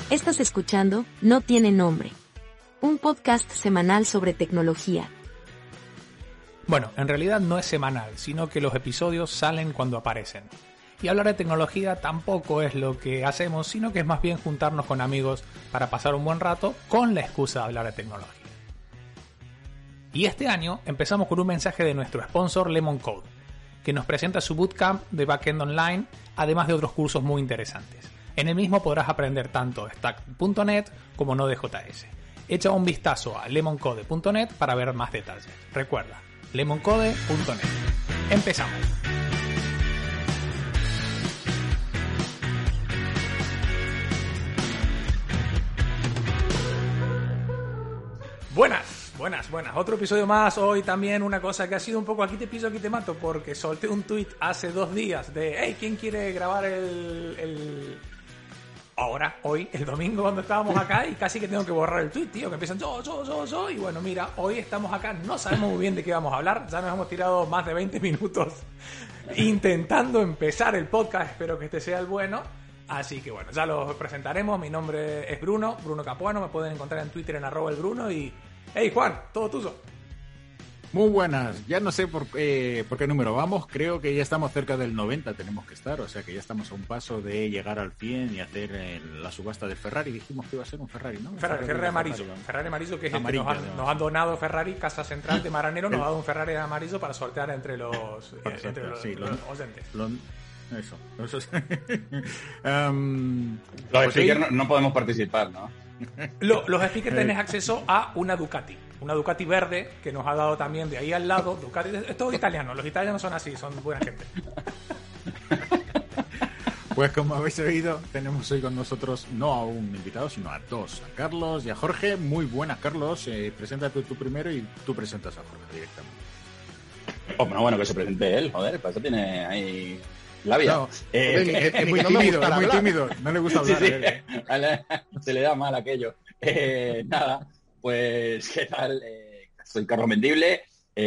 Estás escuchando No Tiene Nombre, un podcast semanal sobre tecnología. Bueno, en realidad no es semanal, sino que los episodios salen cuando aparecen. Y hablar de tecnología tampoco es lo que hacemos, sino que es más bien juntarnos con amigos para pasar un buen rato con la excusa de hablar de tecnología. Y este año empezamos con un mensaje de nuestro sponsor Lemon Code, que nos presenta su bootcamp de backend online, además de otros cursos muy interesantes. En el mismo podrás aprender tanto Stack.net como Node.js. Echa un vistazo a lemoncode.net para ver más detalles. Recuerda, lemoncode.net. Empezamos. Buenas. Otro episodio más. Hoy también una cosa que ha sido un poco aquí te piso, aquí te mato, porque solté un tweet hace 2 días de hey, ¿quién quiere grabar hoy, el domingo cuando estábamos acá? Y casi que tengo que borrar el tweet, tío, que empiezan yo. Y bueno, mira, hoy estamos acá, no sabemos muy bien de qué vamos a hablar. Ya nos hemos tirado más de 20 minutos intentando empezar el podcast. Espero que este sea el bueno. Así que bueno, ya lo presentaremos. Mi nombre es Bruno Capuano. Me pueden encontrar en Twitter en @elbruno. Y hey Juan, todo tuyo. Muy buenas, ya no sé por qué número vamos, creo que ya estamos cerca del 90, tenemos que estar, o sea que ya estamos a un paso de llegar al 100 y hacer la subasta del Ferrari. Dijimos que iba a ser un Ferrari, ¿no? Ferrari amarillo, que es amarillo, el que nos han donado Ferrari, Casa Central de Maranero nos ha dado un Ferrari amarillo para sortear entre los oyentes. Eso. Los speakers no podemos participar, ¿no? Los speakers tenés acceso a una Ducati verde que nos ha dado también de ahí al lado. Ducati, es todo italiano, los italianos son así, son buena gente. Pues como habéis oído, tenemos hoy con nosotros no a un invitado, sino a 2, a Carlos y a Jorge. Muy buenas, Carlos, preséntate tú primero y tú presentas a Jorge directamente. Bueno, que se presente él, joder, para eso tiene ahí labia. No, es muy tímido, no le gusta hablar. Sí. Se le da mal aquello. Nada, pues ¿qué tal? Soy Carlos Mendible.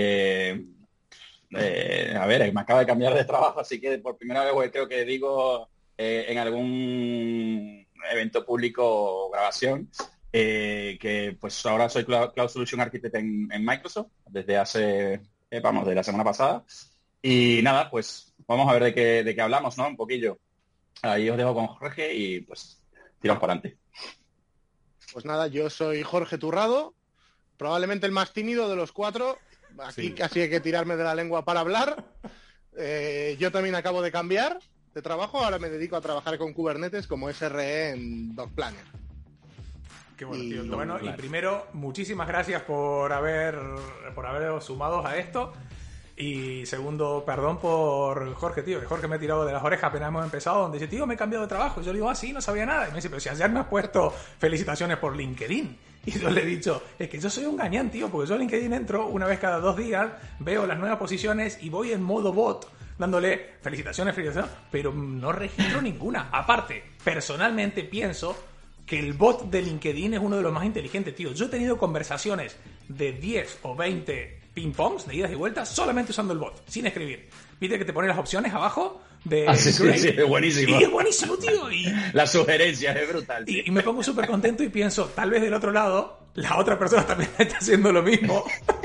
A ver, me acaba de cambiar de trabajo, así que por primera vez creo que digo en algún evento público o grabación que pues ahora soy Cloud Solution Architect en Microsoft desde hace, de la semana pasada. Y nada, pues vamos a ver de qué hablamos, ¿no? Un poquillo. Ahí os dejo con Jorge y pues tiramos para adelante. Pues nada, yo soy Jorge Turrado, probablemente el más tímido de los 4. Aquí sí. Casi hay que tirarme de la lengua para hablar. Yo también acabo de cambiar de trabajo, ahora me dedico a trabajar con Kubernetes como SRE en Dog Planner. Qué bueno, tío. Bueno, y primero, muchísimas gracias por haberos sumado a esto. Y segundo, perdón por Jorge, tío, que Jorge me ha tirado de las orejas apenas hemos empezado, donde dice, tío, me he cambiado de trabajo. Y yo le digo, sí, no sabía nada. Y me dice, pero si ayer me has puesto felicitaciones por LinkedIn. Y yo le he dicho, es que yo soy un gañán, tío, porque yo a LinkedIn entro una vez cada 2 días, veo las nuevas posiciones y voy en modo bot, dándole felicitaciones, pero no registro ninguna. Aparte, personalmente pienso que el bot de LinkedIn es uno de los más inteligentes, tío. Yo he tenido conversaciones de 10 o 20 ping-pongs de idas y vueltas solamente usando el bot, sin escribir. Viste que te pone las opciones abajo de... Sí, es buenísimo. Y es buenísimo, tío. Y las sugerencias es brutal. Sí. Y me pongo súper contento y pienso, tal vez del otro lado, la otra persona también está haciendo lo mismo.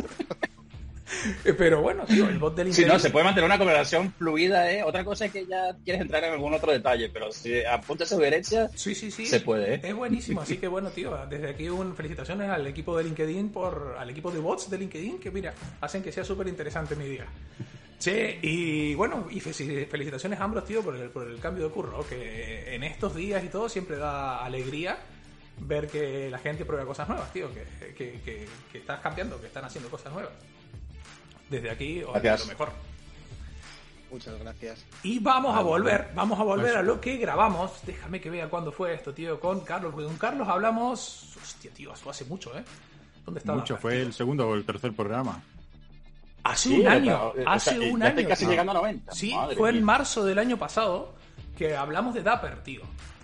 Pero bueno, tío, el bot del LinkedIn... Sí, no, se puede mantener una conversación fluida, ¿eh? Otra cosa es que ya quieres entrar en algún otro detalle, pero si apuntas sugerencias, sí. Se puede, ¿eh? Es buenísimo, así que bueno, tío, desde aquí felicitaciones al equipo de LinkedIn, al equipo de bots de LinkedIn, que mira, hacen que sea súper interesante mi día. Che, y bueno, y felicitaciones a ambos, tío, por el cambio de curro, que en estos días y todo siempre da alegría ver que la gente prueba cosas nuevas, tío, que estás cambiando, que están haciendo cosas nuevas. Desde aquí os deseo lo mejor. Muchas gracias. Y vamos a volver a lo que grabamos. Déjame que vea cuándo fue esto, tío, con Carlos. Porque con Carlos hablamos... Hostia, tío, eso hace mucho, ¿eh? ¿Dónde estaba? Mucho, fue el segundo o el tercer programa. Hace un año. Un año. Casi llegando a 90. Sí, Madre fue mía. en marzo del año pasado que hablamos de Dapper, tío.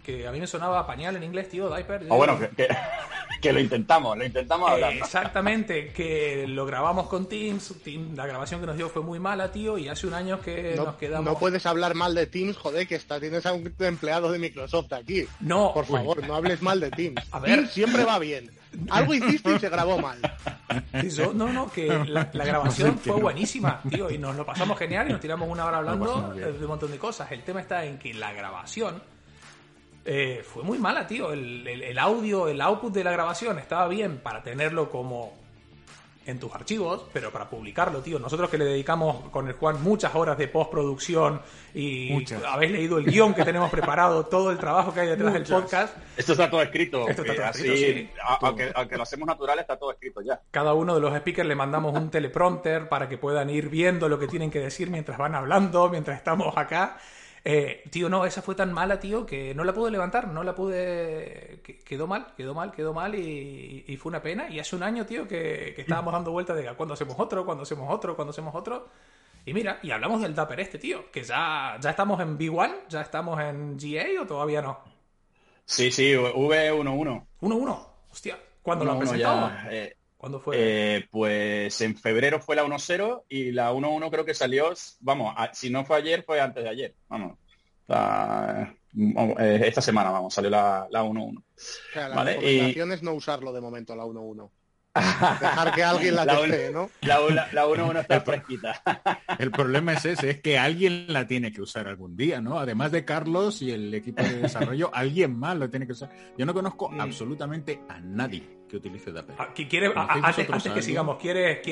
que a mí me sonaba pañal en inglés, tío, diaper. O bueno, que lo intentamos hablar. Exactamente, que lo grabamos con Teams, la grabación que nos dio fue muy mala, tío, y hace un año que nos quedamos... No puedes hablar mal de Teams, joder, que tienes a un empleado de Microsoft aquí. No. Por favor, no hables mal de Teams. A ver. Teams siempre va bien. Algo hiciste y se grabó mal. Eso, no, que la grabación fue buenísima, tío, y nos lo pasamos genial y nos tiramos una hora hablando de un montón de cosas. El tema está en que la grabación fue muy mala, tío. El audio, el output de la grabación estaba bien para tenerlo como en tus archivos, pero para publicarlo, tío, nosotros que le dedicamos con el Juan muchas horas de postproducción y habéis leído el guión que tenemos preparado, todo el trabajo que hay detrás del podcast. Esto está todo escrito. Escrito, sí. Aunque lo hacemos natural, está todo escrito ya. Cada uno de los speakers le mandamos un teleprompter para que puedan ir viendo lo que tienen que decir mientras van hablando, mientras estamos acá. Tío, no, esa fue tan mala, tío, que no la pude levantar, no la pude... Quedó mal y fue una pena. Y hace un año, tío, que estábamos dando vueltas de cuándo hacemos otro. Y mira, y hablamos del Dapper tío, que ya estamos en B1, ya estamos en GA o todavía no. Sí, V11. 1.1, hostia, ¿cuándo lo han presentado? ¿Cuándo fue? Pues en febrero fue la 1.0 y la 1.1 creo que salió, vamos, si no fue ayer, fue antes de ayer, vamos. Esta semana, vamos, salió la 1.1. O sea, la recomendación es no usarlo de momento, la 1.1. Dejar que alguien la teste, ¿no? La 1.1 está fresquita. El problema es ese, es que alguien la tiene que usar algún día, ¿no? Además de Carlos y el equipo de desarrollo, alguien más lo tiene que usar. Yo no conozco absolutamente a nadie que utilice Dapper. Antes que sigamos, ¿quieres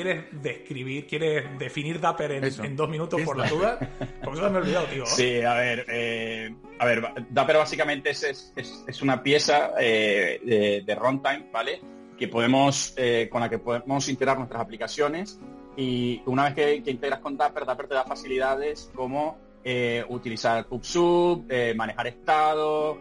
definir Dapper en 2 minutos por la duda? Porque eso me he olvidado, tío. Sí, a ver, Dapper básicamente es una pieza de runtime, ¿vale? Que podemos con la que podemos integrar nuestras aplicaciones, y una vez que integras con Dapper te da facilidades como utilizar PubSub, manejar estado,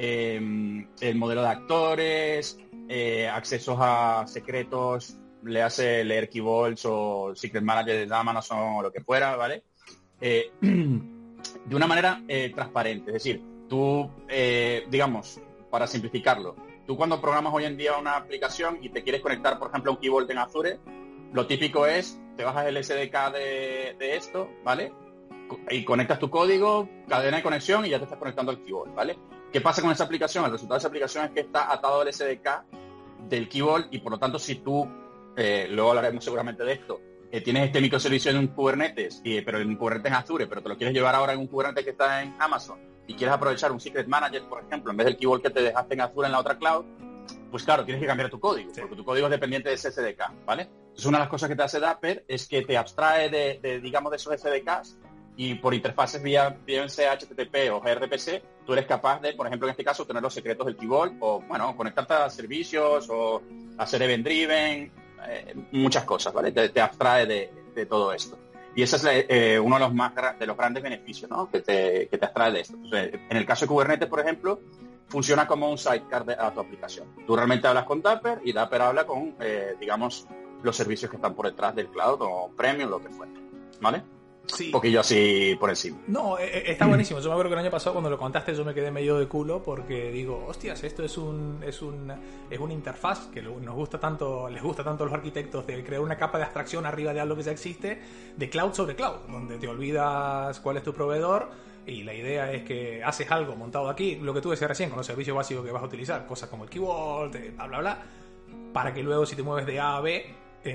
el modelo de actores, accesos a secretos, le hace leer key vaults o secret manager de Amazon o lo que fuera, ¿vale? De una manera transparente, es decir, tú, digamos, para simplificarlo, tú cuando programas hoy en día una aplicación y te quieres conectar, por ejemplo, a un Key Vault en Azure, lo típico es, te bajas el SDK de esto, ¿vale? Y conectas tu código, cadena de conexión y ya te estás conectando al Key Vault, ¿vale? ¿Qué pasa con esa aplicación? El resultado de esa aplicación es que está atado al SDK del Key Vault y por lo tanto si tú, luego hablaremos seguramente de esto, tienes este microservicio en un Kubernetes, pero en un Kubernetes en Azure, pero te lo quieres llevar ahora en un Kubernetes que está en Amazon, y quieres aprovechar un Secret Manager, por ejemplo, en vez del Key Vault que te dejaste en Azure en la otra cloud, pues claro, tienes que cambiar tu código, porque tu código es dependiente de ese SDK, ¿vale? Entonces una de las cosas que te hace Dapper es que te abstrae de digamos, de esos SDKs, y por interfaces bien sea HTTP o gRPC, tú eres capaz de, por ejemplo, en este caso, tener los secretos del Key Vault, o, bueno, conectarte a servicios, o hacer event-driven, muchas cosas, ¿vale? Te abstrae de todo esto. Y ese es uno de los grandes beneficios, ¿no? que te abstrae de esto. Entonces, en el caso de Kubernetes, por ejemplo, funciona como un sidecar a tu aplicación. Tú realmente hablas con Dapper y Dapper habla con, digamos, los servicios que están por detrás del cloud o premium, lo que fuera, ¿vale? Sí. Un poquillo así por encima. No, está buenísimo. Yo me acuerdo que el año pasado cuando lo contaste yo me quedé medio de culo porque digo, hostias, esto es una interfaz que nos gusta tanto, les gusta tanto a los arquitectos, de crear una capa de abstracción arriba de algo que ya existe, de cloud sobre cloud, donde te olvidas cuál es tu proveedor y la idea es que haces algo montado aquí, lo que tú decías recién, con los servicios básicos que vas a utilizar, cosas como el Key Vault, bla bla bla, para que luego si te mueves de A a B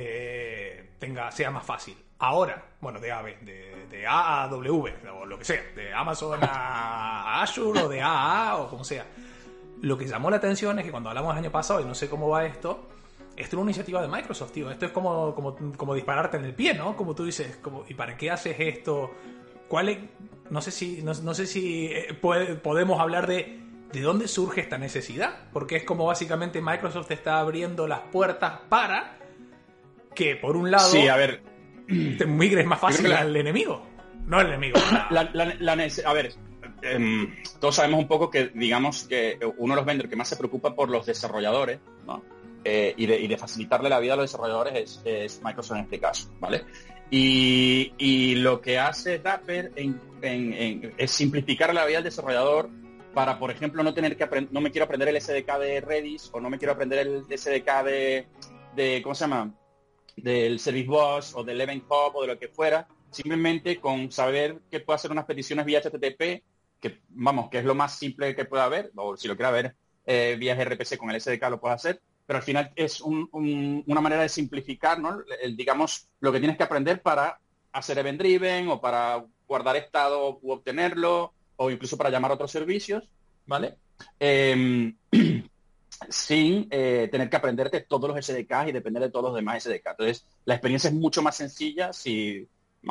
sea más fácil. Ahora, bueno, de A a B, de A a W, o lo que sea, de Amazon a Azure, o de A a A, o como sea. Lo que llamó la atención es que cuando hablamos el año pasado, y no sé cómo va esto es una iniciativa de Microsoft, tío. Esto es como dispararte en el pie, ¿no? Como tú dices, ¿y para qué haces esto? No sé si podemos hablar de dónde surge esta necesidad, porque es como básicamente Microsoft está abriendo las puertas para que, por un lado... Sí, a ver... te migres más fácil al enemigo. No al enemigo. A ver, todos sabemos un poco que, digamos, que uno de los vendors que más se preocupa por los desarrolladores, ¿no? Y de facilitarle la vida a los desarrolladores es Microsoft en este caso, ¿vale? Y lo que hace Dapper es simplificar la vida del desarrollador para, por ejemplo, no tener que no me quiero aprender el SDK de Redis o no me quiero aprender el SDK de ¿cómo se llama? Del Service Bus o del Event Hub o de lo que fuera, simplemente con saber que puedo hacer unas peticiones vía HTTP, que es lo más simple que pueda haber, o si lo quiero ver vía gRPC con el SDK lo puedo hacer, pero al final es una manera de simplificar, ¿no? Digamos, lo que tienes que aprender para hacer event driven o para guardar estado u obtenerlo o incluso para llamar a otros servicios, ¿vale? Sin tener que aprenderte todos los SDKs y depender de todos los demás SDK. Entonces, la experiencia es mucho más sencilla si,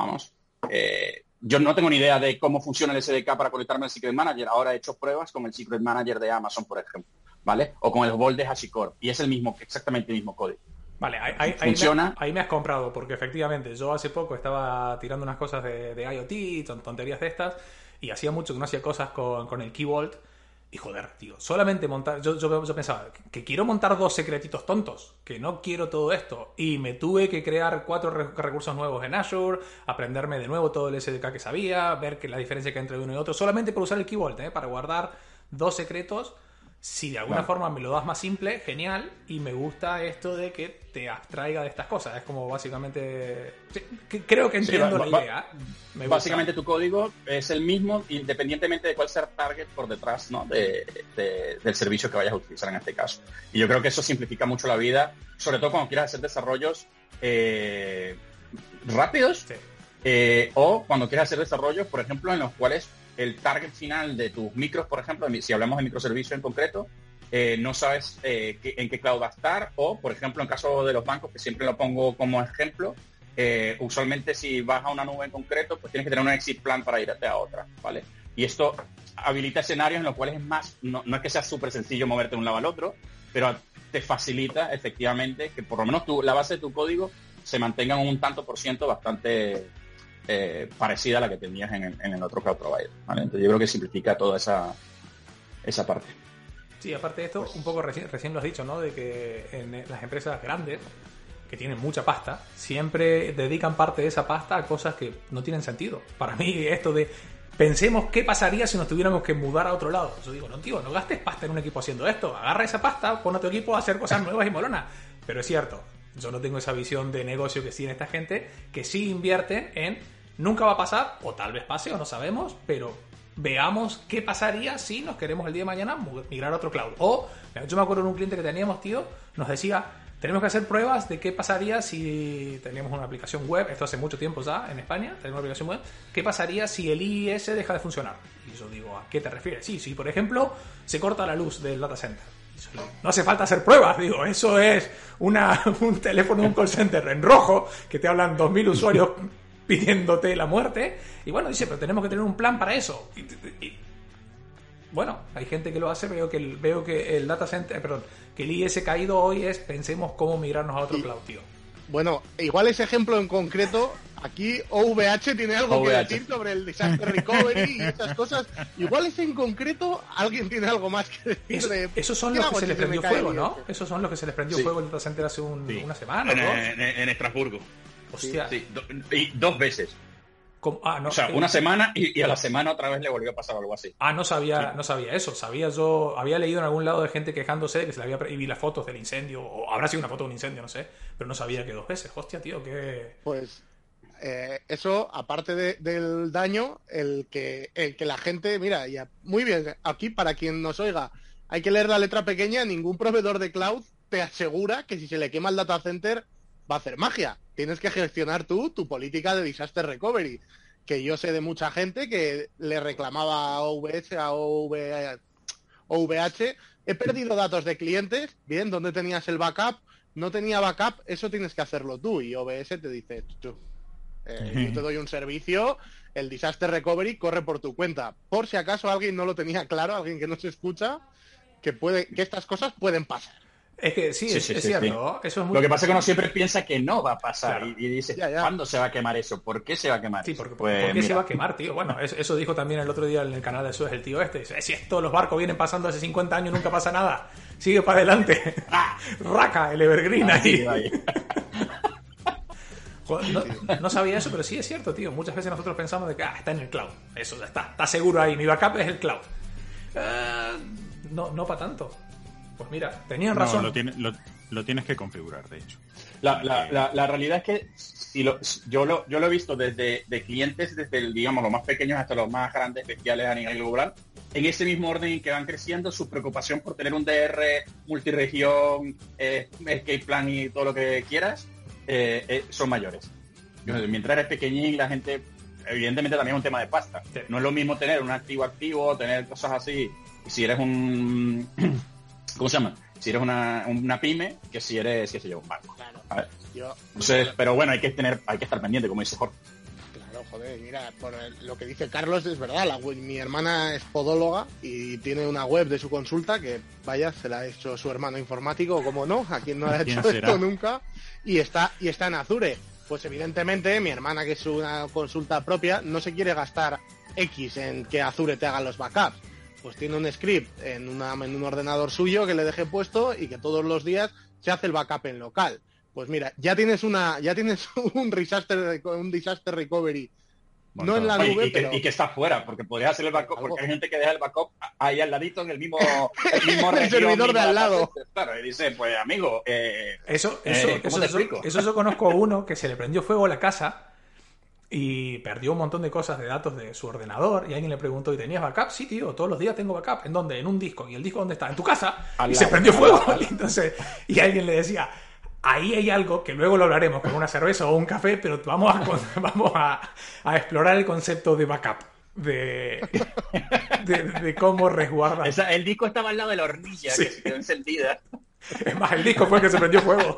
yo no tengo ni idea de cómo funciona el SDK para conectarme al Secret Manager. Ahora he hecho pruebas con el Secret Manager de Amazon, por ejemplo, ¿vale? O con el Vault de HashiCorp. Y es exactamente el mismo código. Vale, ¿Funciona? Ahí me has comprado, porque efectivamente yo hace poco estaba tirando unas cosas de IoT, tonterías de estas, y hacía mucho que no hacía cosas con el Key Vault. Y joder, tío, solamente montar... Yo pensaba que quiero montar 2 secretitos tontos, que no quiero todo esto. Y me tuve que crear 4 recursos nuevos en Azure, aprenderme de nuevo todo el SDK que sabía, ver que la diferencia que hay entre uno y otro, solamente por usar el Key Vault, para guardar 2 secretos. Si de alguna forma me lo das más simple, genial. Y me gusta esto de que te abstraiga de estas cosas. Es como básicamente... Sí, creo que entiendo la idea. Básicamente tu código es el mismo independientemente de cuál sea el target por detrás, ¿no? del servicio que vayas a utilizar en este caso. Y yo creo que eso simplifica mucho la vida, sobre todo cuando quieras hacer desarrollos rápidos, sí. O cuando quieras hacer desarrollos, por ejemplo, en los cuales el target final de tus micros, por ejemplo, si hablamos de microservicios en concreto, no sabes en qué cloud va a estar, o, por ejemplo, en caso de los bancos, que siempre lo pongo como ejemplo, usualmente si vas a una nube en concreto, pues tienes que tener un exit plan para irte a otra, ¿vale? Y esto habilita escenarios en los cuales es más, no es que sea súper sencillo moverte de un lado al otro, pero te facilita efectivamente que por lo menos la base de tu código se mantenga en un tanto por ciento bastante parecida a la que tenías en el otro cloud provider, ¿vale? Entonces yo creo que simplifica toda esa parte. Sí, aparte de esto, un poco recién lo has dicho, ¿no? De que en las empresas grandes, que tienen mucha pasta, siempre dedican parte de esa pasta a cosas que no tienen sentido. Para mí esto de pensemos qué pasaría si nos tuviéramos que mudar a otro lado. Yo digo, no, tío, no gastes pasta en un equipo haciendo esto. Agarra esa pasta, pon a tu equipo a hacer cosas nuevas y molonas. Pero es cierto, yo no tengo esa visión de negocio que sí en esta gente, que sí invierten en nunca va a pasar, o tal vez pase, o no sabemos, pero veamos qué pasaría si nos queremos el día de mañana migrar a otro cloud. O, yo me acuerdo de un cliente que teníamos, tío, nos decía, tenemos que hacer pruebas de qué pasaría si teníamos una aplicación web, esto hace mucho tiempo ya en España, tenemos una aplicación web, qué pasaría si el IIS deja de funcionar. Y yo digo, ¿a qué te refieres? Sí, si por ejemplo se corta la luz del data center. No hace falta hacer pruebas, digo, eso es un teléfono de un call center en rojo, que te hablan 2.000 usuarios pidiéndote la muerte, y bueno, dice, pero tenemos que tener un plan para eso. Y bueno, hay gente que lo hace, veo que el data center, que el IS caído hoy es, pensemos cómo migrarnos a otro cloud, tío. Bueno, igual ese ejemplo en concreto, aquí OVH tiene algo que decir sobre el disaster recovery y esas cosas. Igual ese en concreto, alguien tiene algo más que decir. Esos son los que se les prendió fuego, ¿no? Esos son los que se les prendió fuego el data center hace una semana, ¿no? En Estrasburgo. Hostia. Sí, y 2 veces. No, o sea, una semana y a la semana otra vez le volvió a pasar algo así. No sabía eso. Había leído en algún lado de gente quejándose de que se le había... Y vi las fotos del incendio, o habrá sido una foto de un incendio, no sé. Pero no sabía que 2 veces. Hostia, tío, que... Pues eso, aparte del daño, el que la gente... Mira, ya muy bien, aquí para quien nos oiga, hay que leer la letra pequeña. Ningún proveedor de cloud te asegura que si se le quema el data center va a hacer magia. Tienes que gestionar tú tu política de disaster recovery, que yo sé de mucha gente que le reclamaba a OVH, a OVH, he perdido datos de clientes, bien, ¿dónde tenías el backup? No tenía backup, eso tienes que hacerlo tú, y OVH te dice, yo te doy un servicio, el disaster recovery corre por tu cuenta. Por si acaso alguien no lo tenía claro, alguien que no se escucha, que estas cosas pueden pasar. Es que sí, es cierto. Sí. Eso es muy... Lo que pasa es que uno siempre piensa que no va a pasar, claro. Y dice, ya. ¿Cuándo se va a quemar eso? ¿Por qué se va a quemar? Sí, ¿por qué se va a quemar, tío? Bueno, eso dijo también el otro día en el canal de Suez el tío este. Dice, si esto los barcos vienen pasando hace 50 años nunca pasa nada. Sigue para adelante. Raca, el Evergreen ahí. Joder, no sabía eso, pero sí es cierto, tío. Muchas veces nosotros pensamos de que está en el cloud. Eso ya está seguro ahí. Mi backup es el cloud. No para tanto. Pues mira, tenían razón. Lo tienes que configurar, de hecho. La realidad es que yo lo he visto desde de clientes, desde digamos los más pequeños hasta los más grandes, bestiales a nivel global, en ese mismo orden en que van creciendo, su preocupación por tener un DR, multiregión, escape plan y todo lo que quieras, son mayores. Mientras eres pequeñín, la gente, evidentemente también es un tema de pasta. Sí. No es lo mismo tener un activo, tener cosas así, si eres un... ¿Cómo se llama? Si eres una pyme, que si eres, qué sé yo, un banco. Claro. A ver. Entonces, pero bueno, hay que estar pendiente, como dice Jorge. Claro, joder, mira, por lo que dice Carlos es verdad, mi hermana es podóloga y tiene una web de su consulta que, vaya, se la ha hecho su hermano informático, como no, a quien no le ha hecho esto nunca, y está en Azure. Pues evidentemente mi hermana, que es una consulta propia, no se quiere gastar X en que Azure te haga los backups. Pues tiene un script en un ordenador suyo que le deje puesto y que todos los días se hace el backup en local. Pues mira, ya tienes un disaster recovery. Bueno, no en la nube, pero... Y que está fuera, porque podrías hacer el backup, porque hay gente que deja el backup ahí al ladito en el mismo el servidor de al lado. Claro, y dice, pues amigo, eso yo conozco a uno que se le prendió fuego a la casa y perdió un montón de cosas de datos de su ordenador y alguien le preguntó, ¿y tenías backup? Sí, tío, todos los días tengo backup. ¿En dónde? En un disco. ¿Y el disco dónde está? En tu casa. Y se prendió fuego. Y alguien le decía, ahí hay algo que luego lo hablaremos con una cerveza o un café, pero vamos a explorar el concepto de backup. De cómo resguardar. El disco estaba al lado de la hornilla, sí, que se quedó encendida. Es más, el disco fue el que se prendió fuego.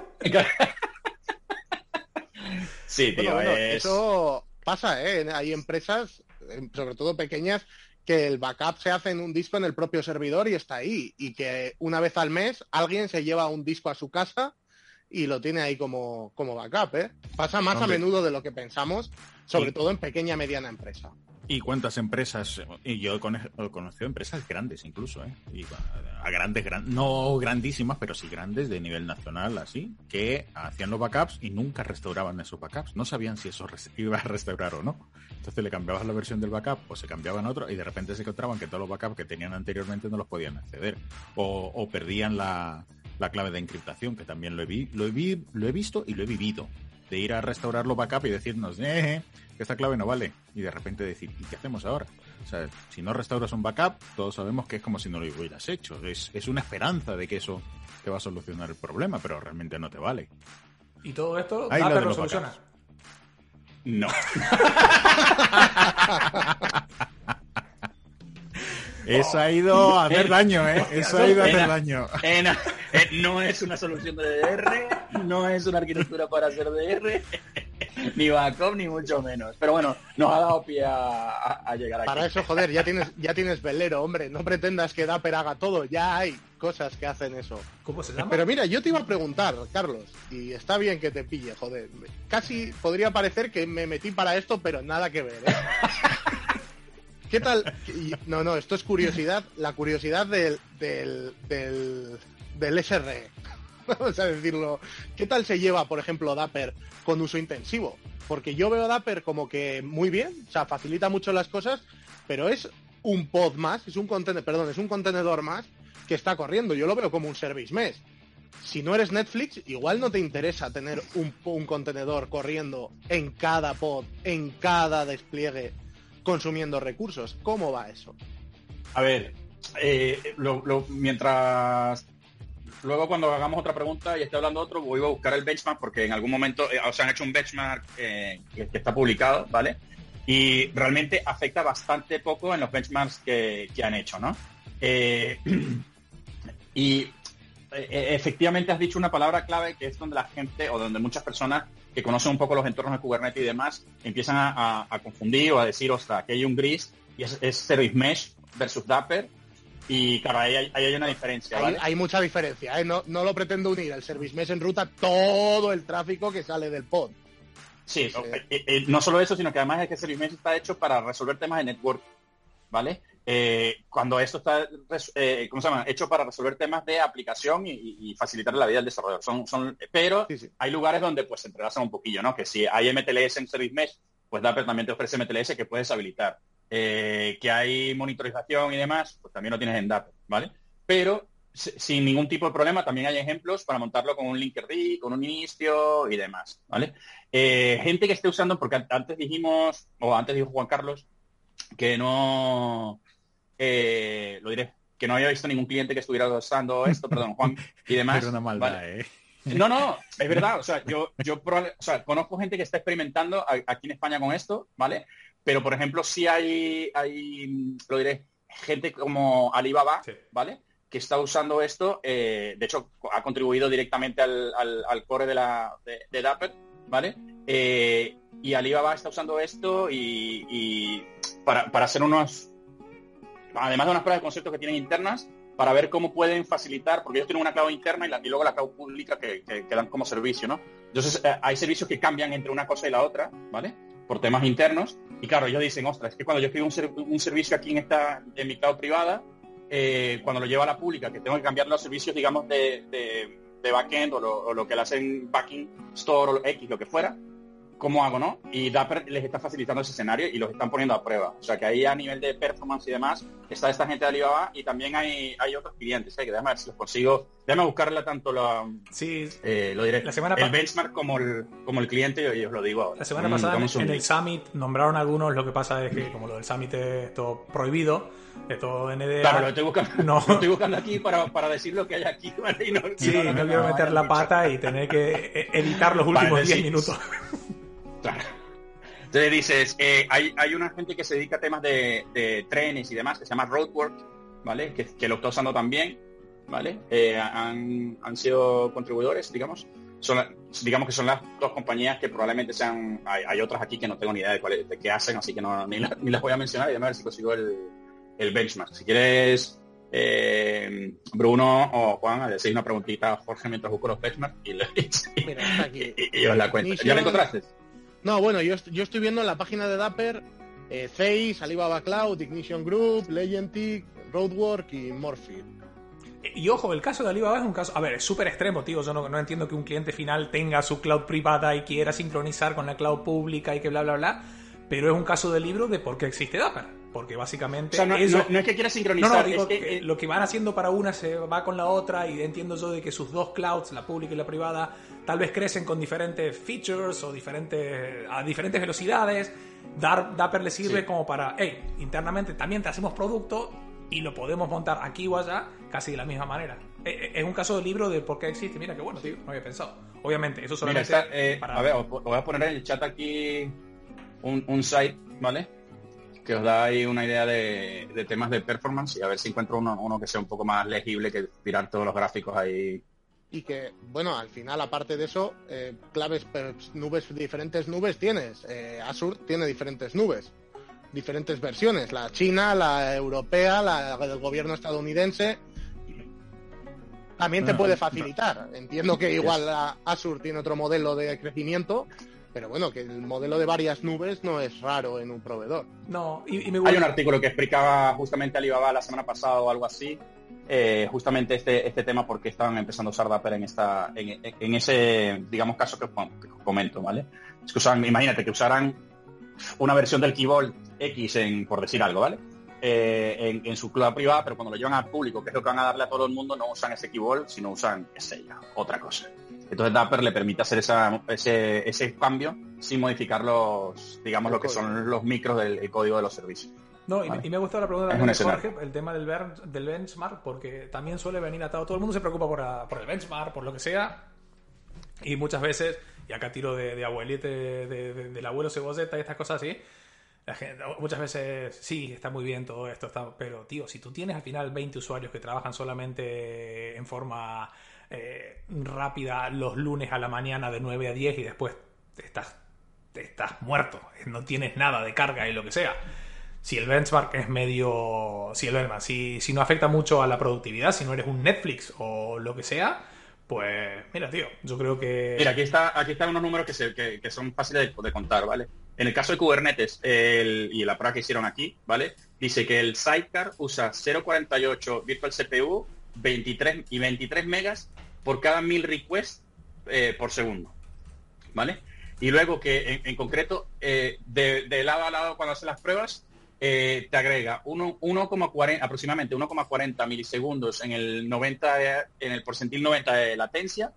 Sí, tío, bueno, eso pasa, ¿eh? Hay empresas, sobre todo pequeñas, que el backup se hace en un disco en el propio servidor y está ahí. Y que una vez al mes alguien se lleva un disco a su casa y lo tiene ahí como backup, ¿eh? Pasa más a menudo de lo que pensamos, sobre todo en pequeña y mediana empresa. ¿Y cuántas empresas? Y yo he conocido empresas grandes incluso, ¿eh? Y a grandes, no grandísimas, pero sí grandes de nivel nacional, así, que hacían los backups y nunca restauraban esos backups. No sabían si eso iba a restaurar o no. Entonces le cambiabas la versión del backup o se cambiaban a otro y de repente se encontraban que todos los backups que tenían anteriormente no los podían acceder. O perdían la clave de encriptación, que también lo he visto y lo he vivido. De ir a restaurar los backups y decirnos, que esta clave no vale. Y de repente decir, ¿y qué hacemos ahora? O sea, si no restauras un backup, todos sabemos que es como si no lo hubieras hecho. Es una esperanza de que eso te va a solucionar el problema, pero realmente no te vale. ¿Y todo esto Dapper lo soluciona? No. Eso ha ido a hacer daño, ¿eh? Eso ha ido a hacer daño. No es una solución de DR, no es una arquitectura para hacer DR, ni backup, ni mucho menos. Pero bueno, nos ha dado pie a llegar aquí. Para eso, joder, ya tienes velero, hombre. No pretendas que Dapper haga todo. Ya hay cosas que hacen eso. ¿Cómo se llama? Pero mira, yo te iba a preguntar, Carlos, y está bien que te pille, joder. Casi podría parecer que me metí para esto, pero nada que ver, ¿eh? ¿Qué tal? No, esto es curiosidad. La curiosidad del SRE. Vamos a decirlo. ¿Qué tal se lleva, por ejemplo, Dapper con uso intensivo? Porque yo veo Dapper como que muy bien, o sea, facilita mucho las cosas, pero es un pod más, es un contenedor más que está corriendo. Yo lo veo como un service mesh. Si no eres Netflix, igual no te interesa tener un contenedor corriendo en cada pod, en cada despliegue, consumiendo recursos. ¿Cómo va eso? A ver, mientras... Luego cuando hagamos otra pregunta y esté hablando otro, voy a buscar el benchmark porque en algún momento han hecho un benchmark que está publicado, ¿vale? Y realmente afecta bastante poco en los benchmarks que han hecho, ¿no? Efectivamente has dicho una palabra clave que es donde la gente o donde muchas personas que conocen un poco los entornos de Kubernetes y demás empiezan a confundir o a decir, ostras, aquí hay un gris y es Service Mesh versus Dapper. Y claro, ahí hay una diferencia, ¿vale? Hay mucha diferencia, ¿eh? No lo pretendo unir. El Service Mesh enruta todo el tráfico que sale del pod. Sí, no solo eso, sino que además es que Service Mesh está hecho para resolver temas de network, ¿vale? Cuando esto está hecho para resolver temas de aplicación y facilitar la vida del desarrollador. Pero sí. Hay lugares donde pues se entrelazan un poquillo, ¿no? Que si hay MTLS en Service Mesh, pues Dapper también te ofrece MTLS que puedes habilitar. que hay monitorización y demás, pues también lo tienes en Dapper, ¿vale? Pero sin ningún tipo de problema también hay ejemplos para montarlo con un Linkerd, con un inicio y demás, ¿vale? Gente que esté usando, porque antes dijo Juan Carlos, que no, lo diré, que no había visto ningún cliente que estuviera usando esto, perdón, Juan, y demás. Era una maldad, ¿vale? No, es verdad, o sea, yo conozco gente que está experimentando aquí en España con esto, ¿vale? Pero, por ejemplo, sí hay lo diré, gente como Alibaba, sí, ¿vale? Que está usando esto, de hecho, ha contribuido directamente al core de Dapper, ¿vale? Y Alibaba está usando esto y para hacer además de unas pruebas de concepto que tienen internas, para ver cómo pueden facilitar, porque ellos tienen una cloud interna y luego la cloud pública que dan como servicio, ¿no? Entonces, hay servicios que cambian entre una cosa y la otra, ¿vale? Por temas internos. Y claro, ellos dicen, ostras, es que cuando yo escribo un servicio aquí en mi cloud privada, cuando lo llevo a la pública, que tengo que cambiar los servicios, digamos, de backend o lo que le hacen backing store o X, lo que fuera, ¿cómo hago, no? Y Dapper les está facilitando ese escenario y los están poniendo a prueba. O sea, que ahí a nivel de performance y demás está esta gente de Alibaba y también hay otros clientes, que déjame ver si los consigo. Déjame buscarla tanto sí, lo diré, el benchmark como el cliente y os lo digo ahora. La semana pasada en el Summit nombraron algunos, lo que pasa es que como lo del Summit es todo prohibido, de todo NDA. Claro, lo estoy buscando aquí para decir lo que hay aquí, ¿vale? No quiero meter la pata y tener que editar los últimos 10 minutos. Claro. Entonces dices, hay una gente que se dedica a temas de trenes y demás, que se llama Roadwork, ¿vale? Que lo está usando también, ¿vale? Han sido contribuidores, digamos. Digamos que son las dos compañías que probablemente sean... Hay otras aquí que no tengo ni idea de qué hacen, así que ni las voy a mencionar y a ver si consigo el benchmark. Si quieres, Bruno o Juan, le hacéis una preguntita a Jorge mientras busco los benchmarks y os la cuento. ¿Ya la encontraste? No, bueno, yo estoy viendo en la página de Dapper Zeiss, Alibaba Cloud, Ignition Group, Legentic, Roadwork y Morphy. Y ojo, el caso de Alibaba es un caso... A ver, es súper extremo, tío. Yo no entiendo que un cliente final tenga su cloud privada y quiera sincronizar con la cloud pública y que bla, bla, bla. Pero es un caso de libro de por qué existe Dapper. Porque básicamente... O sea, no es que quiera sincronizar. Digo es que lo que van haciendo para una se va con la otra y entiendo yo de que sus dos clouds, la pública y la privada, tal vez crecen con diferentes features o a diferentes velocidades. Dapper le sirve como para, internamente también te hacemos producto y lo podemos montar aquí o allá casi de la misma manera. Es un caso de libro de por qué existe. Mira, qué bueno, tío, no había pensado. Obviamente, eso solamente... Mira, a ver, os voy a poner en el chat aquí un site, ¿vale? Que os da ahí una idea de temas de performance y a ver si encuentro uno que sea un poco más legible que tirar todos los gráficos ahí. Y que, bueno, al final, aparte de eso, claves, nubes, diferentes nubes tienes. Azure tiene diferentes nubes, diferentes versiones. La china, la europea, la del gobierno estadounidense. También te puede facilitar. Entiendo que igual Azure tiene otro modelo de crecimiento, pero bueno, que el modelo de varias nubes no es raro en un proveedor. No, Hay un artículo que explicaba justamente Alibaba la semana pasada o algo así, justamente este tema, porque estaban empezando a usar Dapper en ese, digamos, caso que os comento, ¿vale? Es que imagínate que usaran una versión del Keyboard X por decir algo, ¿vale? En su cloud privada, pero cuando lo llevan al público, que es lo que van a darle a todo el mundo, no usan ese Keyboard, sino usan otra cosa. Entonces Dapper le permite hacer ese cambio sin modificar lo que son los micros del código de los servicios. No, ¿vale? Y me ha gustado la pregunta de Jorge, el tema del benchmark, porque también suele venir atado. Todo el mundo se preocupa por el benchmark, por lo que sea, y muchas veces, y acá tiro de abuelito, del abuelo cebolleta y estas cosas así, la gente, muchas veces sí, está muy bien todo esto, pero tío, si tú tienes al final 20 usuarios que trabajan solamente en forma rápida los lunes a la mañana de 9 a 10 y después estás muerto, no tienes nada de carga y lo que sea. Si el benchmark es si no afecta mucho a la productividad, si no eres un Netflix o lo que sea, pues mira, tío, yo creo que... Mira, aquí están unos números que son fáciles de contar, ¿vale? En el caso de Kubernetes y la prueba que hicieron aquí, ¿vale? Dice que el Sidecar usa 0.48 Virtual CPU, 23 megas por cada 1000 requests por segundo, ¿vale? Y luego que en concreto, de lado a lado cuando hacen las pruebas, te agrega aproximadamente 1,40 milisegundos en el porcentil 90 de latencia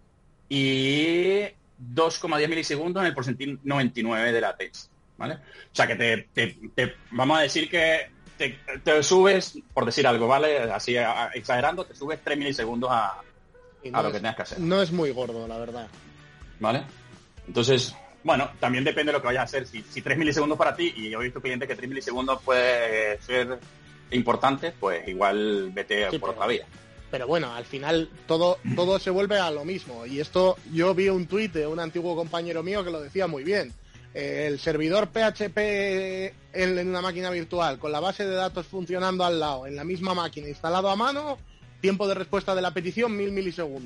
y 2,10 milisegundos en el porcentil 99 de latencia, ¿vale? O sea que vamos a decir que te subes, por decir algo, ¿vale? Así exagerando, te subes 3 milisegundos a lo que tengas que hacer. No es muy gordo, la verdad. ¿Vale? Entonces, bueno, también depende de lo que vayas a hacer. Si 3 milisegundos para ti, y yo he visto clientes que 3 milisegundos puede ser importante, pues igual vete por otra vía. Pero bueno, al final todo se vuelve a lo mismo. Y esto, yo vi un tuit de un antiguo compañero mío que lo decía muy bien. El servidor PHP en una máquina virtual, con la base de datos funcionando al lado, en la misma máquina, instalado a mano, tiempo de respuesta de la petición 100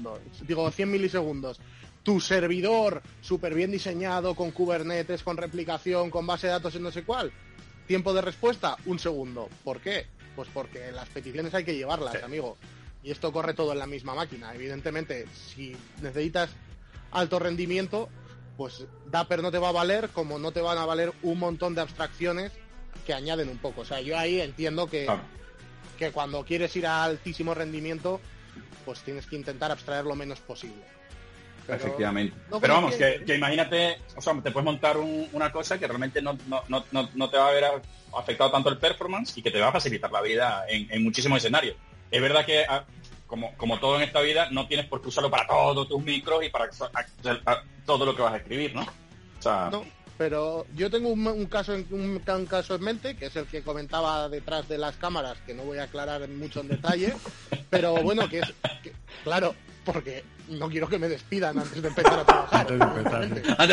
milisegundos. Tu servidor súper bien diseñado, con Kubernetes, con replicación, con base de datos en no sé cuál, tiempo de respuesta 1 segundo. ¿Por qué? Pues porque las peticiones hay que llevarlas, sí, amigo. Y esto corre todo en la misma máquina. Evidentemente, si necesitas alto rendimiento, pues Dapper no te va a valer, como no te van a valer un montón de abstracciones que añaden un poco. O sea, yo ahí entiendo que cuando quieres ir a altísimo rendimiento, pues tienes que intentar abstraer lo menos posible. Efectivamente. Pero vamos, que imagínate, o sea, te puedes montar una cosa que realmente no te va a haber afectado tanto el performance y que te va a facilitar la vida en muchísimos escenarios. Es verdad que, como todo en esta vida, no tienes por qué usarlo para todos tus micros y para todo lo que vas a escribir, ¿no? O sea... No, pero yo tengo un caso en mente, que es el que comentaba detrás de las cámaras, que no voy a aclarar mucho en detalle, pero bueno, claro, porque no quiero que me despidan antes de empezar a trabajar.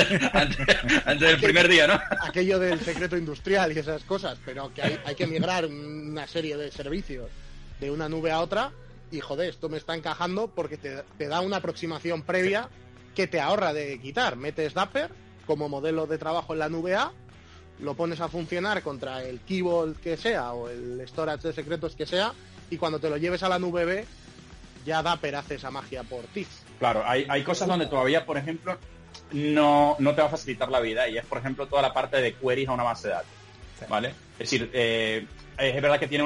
Antes del primer día, ¿no? Aquello del secreto industrial y esas cosas, pero que hay que migrar una serie de servicios de una nube a otra y, joder, esto me está encajando porque te da una aproximación previa que te ahorra de quitar. Metes Dapper como modelo de trabajo en la nube A, lo pones a funcionar contra el Key Vault que sea o el storage de secretos que sea, y cuando te lo lleves a la nube B, ya Dapper hace esa magia por ti. Claro, hay cosas donde todavía, por ejemplo, no te va a facilitar la vida, y es, por ejemplo, toda la parte de queries a una base de datos, ¿vale? Es decir, es verdad que tiene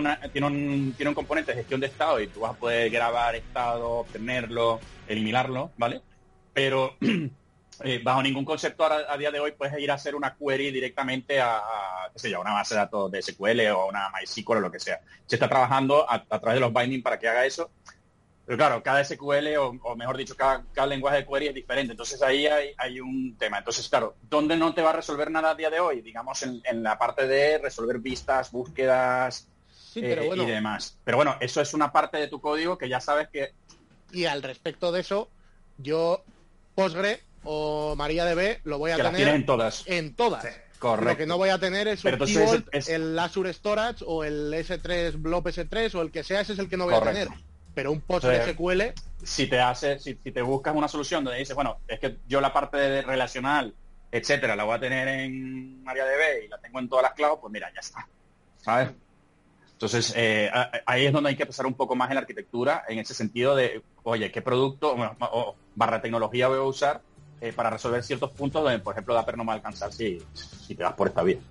un componente de gestión de estado y tú vas a poder grabar estado, obtenerlo, eliminarlo, ¿vale? Pero bajo ningún concepto a día de hoy puedes ir a hacer una query directamente a una base de datos de SQL o una MySQL o lo que sea. Se está trabajando a través de los binding para que haga eso. Pero claro, cada SQL, o mejor dicho, cada lenguaje de query es diferente. Entonces ahí hay un tema. Entonces, claro, ¿dónde no te va a resolver nada a día de hoy? Digamos, en la parte de resolver vistas, búsquedas, sí, pero bueno, y demás. Pero bueno, eso es una parte de tu código que ya sabes que... Y al respecto de eso, yo Postgre o MariaDB lo voy a tener... Las tienes en todas. En todas. Sí, correcto. Lo que no voy a tener es un Key Vault, el Azure Storage o el S3 Blob S3 o el que sea, ese es el que no voy a tener. Pero un PostgreSQL... Si te buscas una solución donde dices, bueno, es que yo la parte de relacional, etcétera, la voy a tener en MariaDB y la tengo en todas las clouds, pues mira, ya está, ¿sabes? Entonces, ahí es donde hay que pensar un poco más en la arquitectura, en ese sentido de, oye, ¿qué producto o barra tecnología voy a usar para resolver ciertos puntos donde, por ejemplo, Dapper no me va a alcanzar si te vas por esta vía?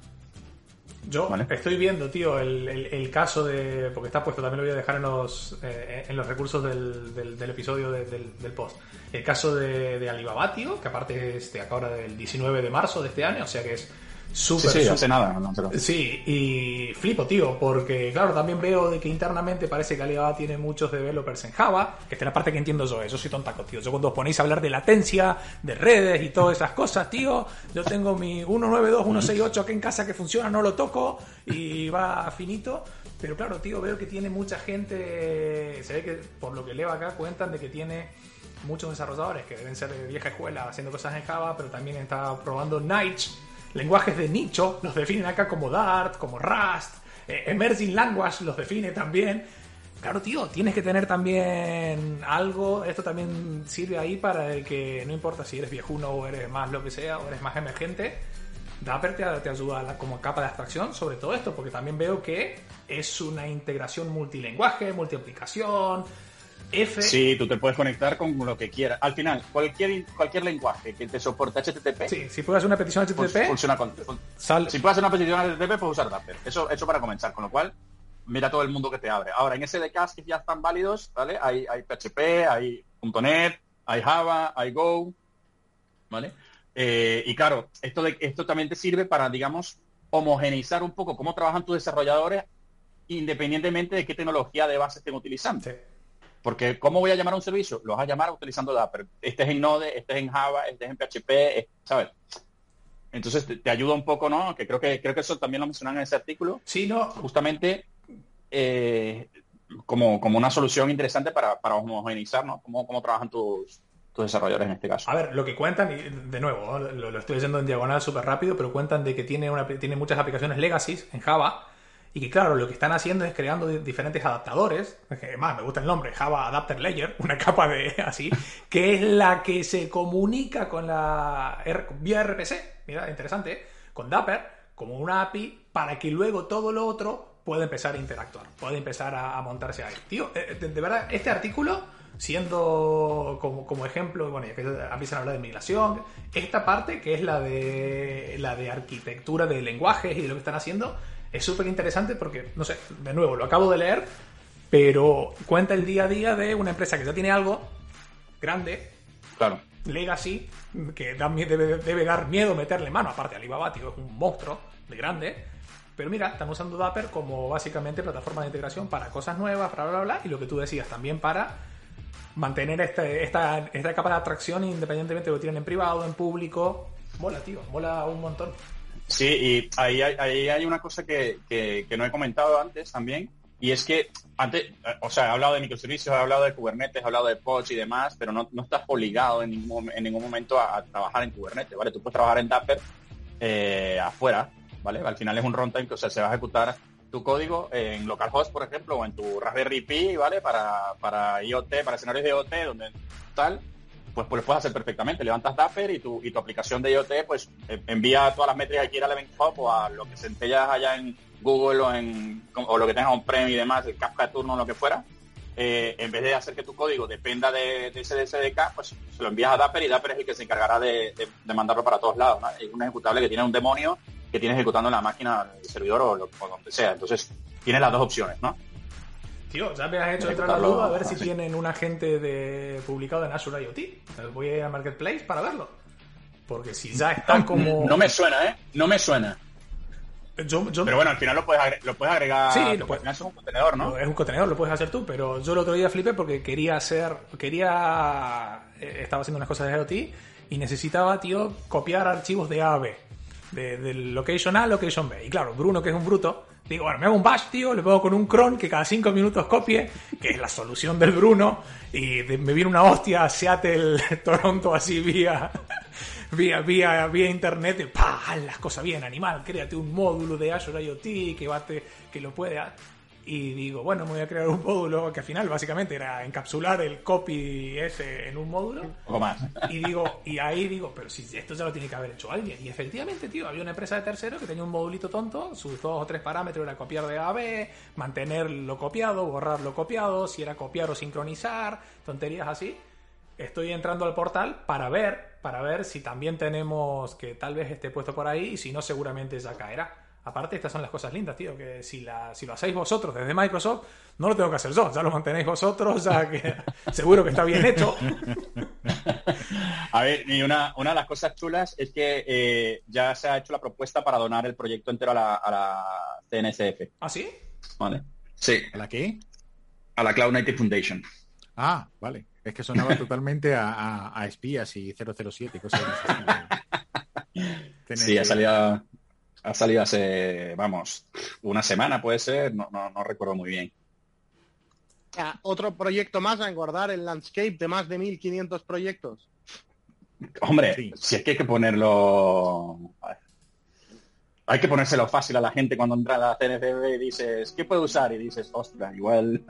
Yo estoy viendo, tío, el caso de... Porque está puesto, también lo voy a dejar en los recursos del episodio del post. El caso de Alibaba, tío, que aparte es ahora del 19 de marzo de este año, o sea que es súper... Sí, hace nada. No, pero... Sí, y flipo, tío, porque, claro, también veo de que internamente parece que Alibaba tiene muchos developers en Java, que esta es la parte que entiendo yo soy tontaco, tío. Yo cuando os ponéis a hablar de latencia, de redes y todas esas cosas, tío, yo tengo mi 192.168 aquí en casa que funciona, no lo toco y va finito. Pero claro, tío, veo que tiene mucha gente, se ve que por lo que leo acá cuentan de que tiene muchos desarrolladores que deben ser de vieja escuela haciendo cosas en Java, pero también está probando Niche. Lenguajes de nicho los definen acá como Dart, como Rust, Emerging Language los define también. Claro, tío, tienes que tener también algo. Esto también sirve ahí para el que no importa si eres viejuno o eres más lo que sea o eres más emergente. Dapper te ayuda como capa de abstracción sobre todo esto, porque también veo que es una integración multilingüaje, multiaplicación. F... Sí, tú te puedes conectar con lo que quieras. Al final, cualquier lenguaje que te soporte HTTP... Sí, si puedes hacer una petición HTTP... Pues funciona si puedes hacer una petición HTTP, puedes usar Dapper. Eso para comenzar, con lo cual, mira todo el mundo que te abre. Ahora, en SDKs que ya están válidos, ¿vale? Hay PHP, hay .NET, hay Java, hay Go, ¿vale? Y claro, esto también te sirve para, digamos, homogeneizar un poco cómo trabajan tus desarrolladores independientemente de qué tecnología de base estén utilizando. Sí. Porque ¿cómo voy a llamar a un servicio? Lo vas a llamar utilizando Dapper. Este es en Node, este es en Java, este es en PHP, ¿sabes? Entonces te ayuda un poco, ¿no? Que creo que eso también lo mencionan en ese artículo. Sí, ¿no? Justamente como una solución interesante para homogeneizar, ¿no? Cómo trabajan tus desarrolladores en este caso. A ver, lo que cuentan, y de nuevo, lo estoy leyendo en diagonal súper rápido, pero cuentan de que tiene muchas aplicaciones legacy en Java. Y que claro, lo que están haciendo es creando diferentes adaptadores, que además me gusta el nombre, Java Adapter Layer, una capa de así, que es la que se comunica con vía RPC, mira, interesante, con Dapper, como una API, para que luego todo lo otro pueda empezar a interactuar, pueda empezar a montarse ahí. Tío, de verdad, este artículo, siendo como ejemplo, bueno, ya que empiezan a hablar de migración, esta parte, que es la de arquitectura de lenguajes y de lo que están haciendo, es súper interesante porque, no sé, de nuevo, lo acabo de leer, pero cuenta el día a día de una empresa que ya tiene algo grande, claro, legacy, que debe dar miedo meterle mano. Aparte, Alibaba, tío, es un monstruo de grande. Pero mira, están usando Dapper como básicamente plataforma de integración para cosas nuevas, bla, bla, bla, y lo que tú decías, también para mantener esta capa de atracción independientemente de lo que tienen en privado, en público. Mola, tío, mola un montón. Sí, y ahí hay una cosa que no he comentado antes también, y es que antes, o sea, he hablado de microservicios, he hablado de Kubernetes, he hablado de pods y demás, pero no estás obligado en ningún momento a trabajar en Kubernetes, ¿vale? Tú puedes trabajar en Dapper afuera, ¿vale? Al final es un runtime que, o sea, se va a ejecutar tu código en localhost, por ejemplo, o en tu Raspberry Pi, ¿vale? Para IoT, para escenarios de IoT, donde tal... pues lo puedes hacer perfectamente. Levantas Dapper y tu aplicación de IoT pues envía todas las métricas que quiera al Event Hub o a lo que centellas allá en Google o lo que tengas on-prem y demás, el Kafka de turno o lo que fuera. En vez de hacer que tu código dependa de ese SDK, pues se lo envías a Dapper y Dapper es el que se encargará de mandarlo para todos lados, ¿no? Es un ejecutable que tiene un demonio que tienes ejecutando en la máquina, el servidor o donde sea. Entonces tienes las dos opciones, ¿no? Tío, ya me has hecho entrar a la duda a ver si tienen un agente publicado en Azure IoT. Voy a Marketplace para verlo. Porque si ya está como... No me suena, ¿eh? No me suena. Pero bueno, al final lo puedes agregar... Sí, es un contenedor, ¿no? Es un contenedor, lo puedes hacer tú, pero yo el otro día flipé porque estaba haciendo unas cosas de IoT y necesitaba, tío, copiar archivos de A a B. Del location A a location B. Y claro, Bruno, que es un bruto, digo, bueno, me hago un bash, tío, le pongo con un cron que cada 5 minutos copie, que es la solución del Bruno, y me viene una hostia a Seattle, Toronto, así vía internet, y ¡pah! Las cosas bien, animal, créate un módulo de Azure IoT que lo puede... Y digo, bueno, me voy a crear un módulo que al final básicamente era encapsular el copy ese en un módulo. O más. Y ahí digo, pero si esto ya lo tiene que haber hecho alguien. Y efectivamente, tío, había una empresa de tercero que tenía un modulito tonto, sus 2 o 3 parámetros era copiar de A a B, mantener lo copiado, borrar lo copiado, si era copiar o sincronizar, tonterías así. Estoy entrando al portal para ver si también tenemos que tal vez esté puesto por ahí, y si no, seguramente ya caerá. Aparte, estas son las cosas lindas, tío, que si lo hacéis vosotros desde Microsoft, no lo tengo que hacer yo, ya lo mantenéis vosotros, ya que seguro que está bien hecho. A ver, y una de las cosas chulas es que ya se ha hecho la propuesta para donar el proyecto entero a la CNCF. ¿Ah, sí? Vale. Sí. ¿A la qué? A la Cloud Native Foundation. Ah, vale. Es que sonaba totalmente a espías y 007 y cosas así. Sí, ha salido hace, una semana puede ser, no recuerdo muy bien. Otro proyecto más a engordar el landscape de más de 1.500 proyectos. Hombre, sí. Si es que hay que ponerlo... Hay que ponérselo fácil a la gente cuando entra a la CNCF y dices, ¿qué puede usar? Y dices, ostras, igual...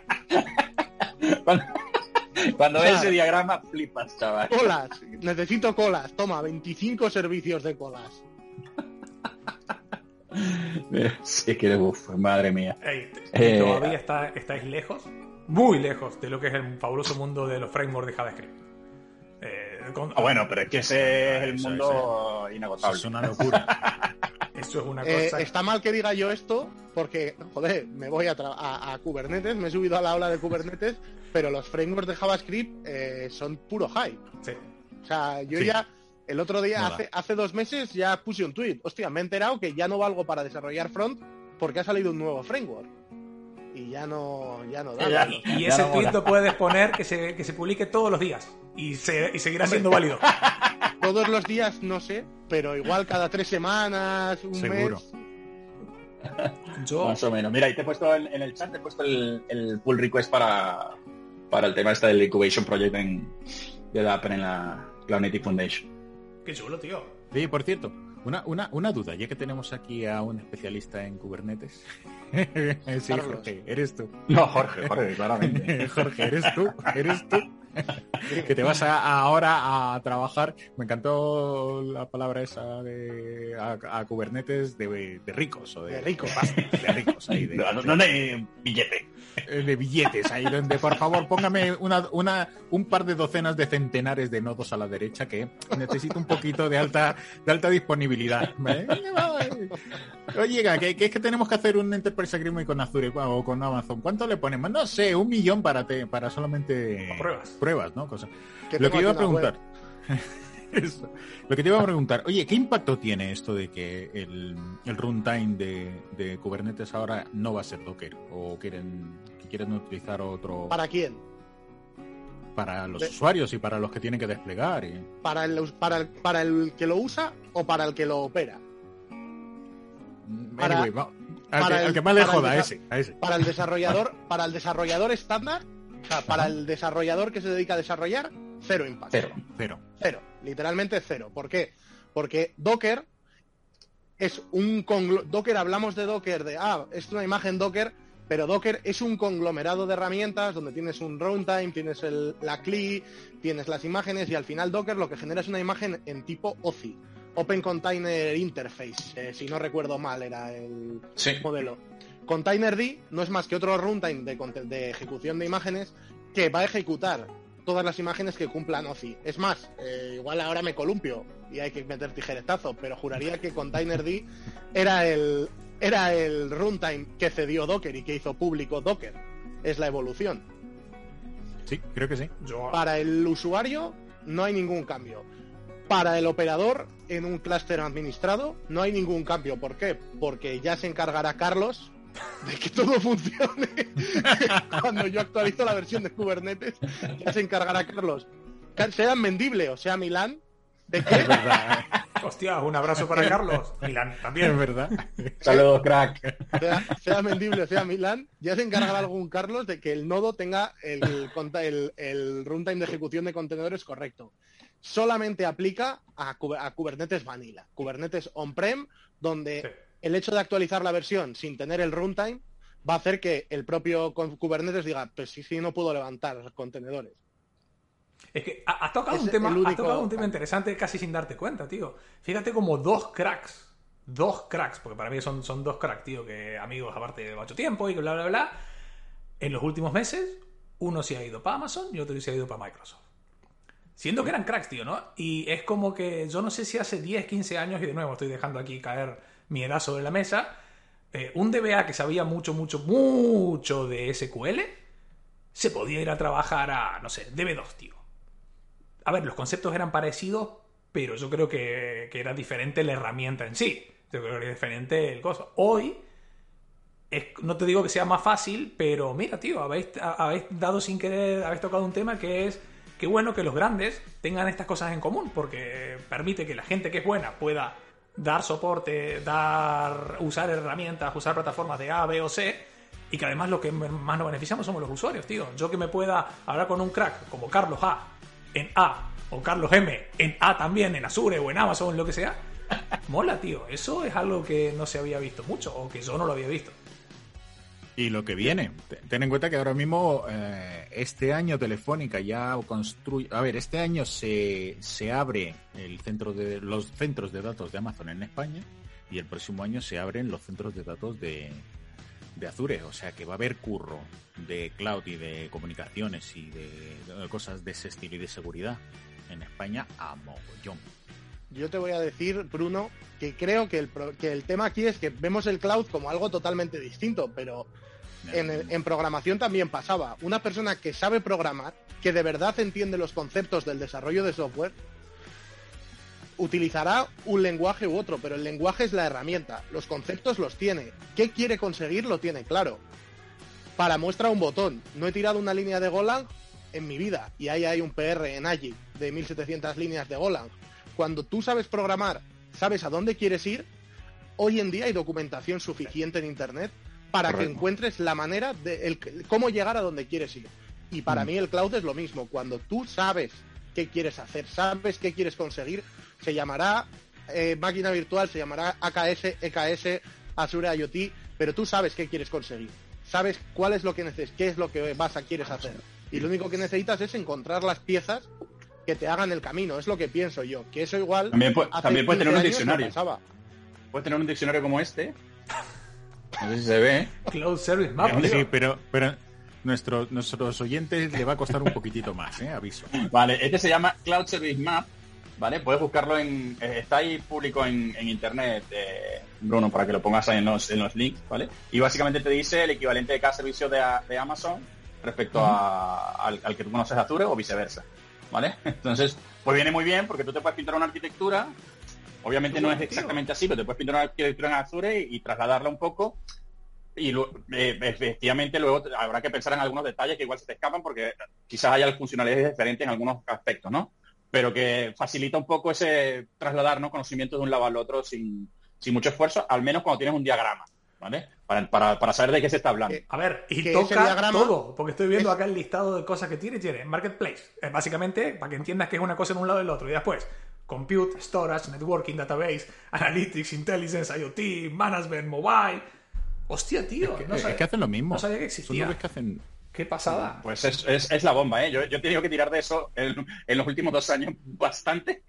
Cuando ves ese diagrama, flipas, chaval. Colas, necesito colas. Toma, 25 servicios de colas. Sí, que madre mía. Todavía estáis lejos, muy lejos de lo que es el fabuloso mundo de los frameworks de JavaScript. Bueno, pero es que ese es el mundo inagotable. Eso es una locura. Eso es una cosa... Está mal que diga yo esto porque, joder, me voy a Kubernetes, me he subido a la ola de Kubernetes, pero los frameworks de JavaScript son puro hype. Sí. O sea, yo ya, el otro día, hace 2 meses, ya puse un tweet. Hostia, me he enterado que ya no valgo para desarrollar front porque ha salido un nuevo framework. Y ya no da. Y ese tweet lo puedes poner que se publique todos los días y seguirá siendo válido. Todos los días no sé, pero igual cada 3 semanas, un Seguro. mes. Más o menos. Mira, ahí te he puesto en el chat, te he puesto el pull request para el tema este del Incubation Project de Dapper en la Cloud Native Foundation. Qué chulo, tío. Sí, por cierto, una duda, ya que tenemos aquí a un especialista en Kubernetes. Sí, Jorge, eres tú. No, Jorge, claramente. Jorge, eres tú. Que te vas ahora a trabajar. Me encantó la palabra esa a Kubernetes de ricos o de ricos. De ricos ahí No de billete. De billetes ahí donde por favor póngame un par de docenas de centenares de nodos a la derecha que necesito un poquito de alta disponibilidad, ¿vale? Oye, que es que tenemos que hacer un Enterprise Agreement con Azure o con Amazon. ¿Cuánto le ponemos? No sé, 1 millón para solamente pruebas, ¿no? Cosas. Lo que iba a preguntar. Eso. Lo que te iba a preguntar, oye, ¿qué impacto tiene esto de que el runtime de Kubernetes ahora no va a ser Docker? ¿O quieren utilizar otro? ¿Para quién? Para los usuarios y para los que tienen que desplegar. ¿Para el que lo usa o para el que lo opera? Al que más le joda, a ese. Para el desarrollador estándar, o sea, para el desarrollador que se dedica a desarrollar, cero impacto. Cero. Literalmente cero. ¿Por qué? Porque Docker es Docker, hablamos de Docker, es una imagen Docker, pero Docker es un conglomerado de herramientas donde tienes un runtime, tienes la CLI, tienes las imágenes y al final Docker lo que genera es una imagen en tipo OCI. Open Container Interface, si no recuerdo mal era el modelo. Containerd no es más que otro runtime de ejecución de imágenes que va a ejecutar todas las imágenes que cumplan OCI. Es más, igual ahora me columpio y hay que meter tijeretazo, pero juraría que Containerd era el runtime que cedió Docker y que hizo público Docker. Es la evolución. Sí, creo que sí. Para el usuario no hay ningún cambio. Para el operador en un clúster administrado no hay ningún cambio. ¿Por qué? Porque ya se encargará Carlos de que todo funcione. Cuando yo actualizo la versión de Kubernetes, ya se encargará Carlos. Sea Mendible o sea Milán, ¿de qué? Es verdad. Hostia, un abrazo para Carlos. Milán también. Es verdad. Saludos, crack. Sea Mendible o sea Milán, ya se encargará algún Carlos de que el nodo tenga el runtime de ejecución de contenedores correcto. Solamente aplica a Kubernetes Vanilla, Kubernetes on-prem, donde el hecho de actualizar la versión sin tener el runtime va a hacer que el propio Kubernetes diga, pues sí, no puedo levantar los contenedores. Es que has tocado un tema interesante casi sin darte cuenta, tío. Fíjate como dos cracks, porque para mí son 2 cracks, tío, que amigos aparte de mucho tiempo y bla, bla, bla. En los últimos meses, uno se ha ido para Amazon y otro se ha ido para Microsoft. Siendo que eran cracks, tío, ¿no? Y es como que yo no sé si hace 10, 15 años, y de nuevo estoy dejando aquí caer mi edad sobre la mesa, un DBA que sabía mucho de SQL se podía ir a trabajar a, no sé, DB2, tío. A ver, los conceptos eran parecidos, pero yo creo que era diferente la herramienta en sí. Yo creo que era diferente el costo. Hoy, no te digo que sea más fácil, pero mira, tío, habéis dado sin querer, habéis tocado un tema que es qué bueno que los grandes tengan estas cosas en común, porque permite que la gente que es buena pueda dar soporte, usar herramientas, usar plataformas de A, B o C, y que además lo que más nos beneficiamos somos los usuarios, tío. Yo que me pueda hablar con un crack como Carlos A en A, o Carlos M en A también, en Azure o en Amazon, lo que sea, mola, tío. Eso es algo que no se había visto mucho, o que yo no lo había visto. Y lo que viene, ten en cuenta que ahora mismo este año Telefónica ya construye, este año se abre los centros de datos de Amazon en España y el próximo año se abren los centros de datos de de Azure, o sea que va a haber curro de cloud y de comunicaciones y de cosas de ese estilo y de seguridad en España a mogollón. Yo te voy a decir, Bruno, que creo que el tema aquí es que vemos el cloud como algo totalmente distinto, pero en programación también pasaba. Una persona que sabe programar, que de verdad entiende los conceptos del desarrollo de software, utilizará un lenguaje u otro, pero el lenguaje es la herramienta, los conceptos los tiene. ¿Qué quiere conseguir? Lo tiene claro. Para muestra un botón. No he tirado una línea de Golang en mi vida, y ahí hay un PR en Agile de 1700 líneas de Golang. Cuando tú sabes programar, sabes a dónde quieres ir, hoy en día hay documentación suficiente en Internet para que encuentres la manera de cómo llegar a donde quieres ir. Y para mí el cloud es lo mismo. Cuando tú sabes qué quieres hacer, sabes qué quieres conseguir, se llamará máquina virtual, se llamará AKS, EKS, Azure IoT, pero tú sabes qué quieres conseguir. Sabes cuál es lo que qué es lo que quieres hacer. Y lo único que necesitas es encontrar las piezas que te hagan el camino. Es lo que pienso yo. Que eso igual... También puedes tener un diccionario. Puedes tener un diccionario como este. No sé si se ve. Cloud Service Map. Sí, pero nuestros oyentes le va a costar un poquitito más, aviso. Vale, este se llama Cloud Service Map, ¿vale? Puedes buscarlo está ahí público en internet, Bruno, para que lo pongas ahí en los links, ¿vale? Y básicamente te dice el equivalente de cada servicio de Amazon respecto al que tú conoces de Azure o viceversa, ¿vale? Entonces, pues viene muy bien porque tú te puedes pintar una arquitectura, obviamente no es exactamente así, pero te puedes pintar una arquitectura en Azure y trasladarla un poco. Y efectivamente luego habrá que pensar en algunos detalles que igual se te escapan porque quizás haya funcionalidades diferentes en algunos aspectos, ¿no? Pero que facilita un poco ese trasladar, ¿no?, conocimiento de un lado al otro sin mucho esfuerzo, al menos cuando tienes un diagrama, ¿vale? Para saber de qué se está hablando. A ver, y toca todo, porque estoy viendo acá el listado de cosas que tiene Marketplace. Básicamente, para que entiendas que es una cosa en un lado y el otro. Y después, Compute, Storage, Networking, Database, Analytics, Intelligence, IoT, Management, Mobile... Hostia, tío. Es que hacen lo mismo. No sabía que existía. ¿Tú no ves que hacen? Qué pasada. Pues es la bomba, ¿eh? Yo he tenido que tirar de eso en los últimos 2 años bastante.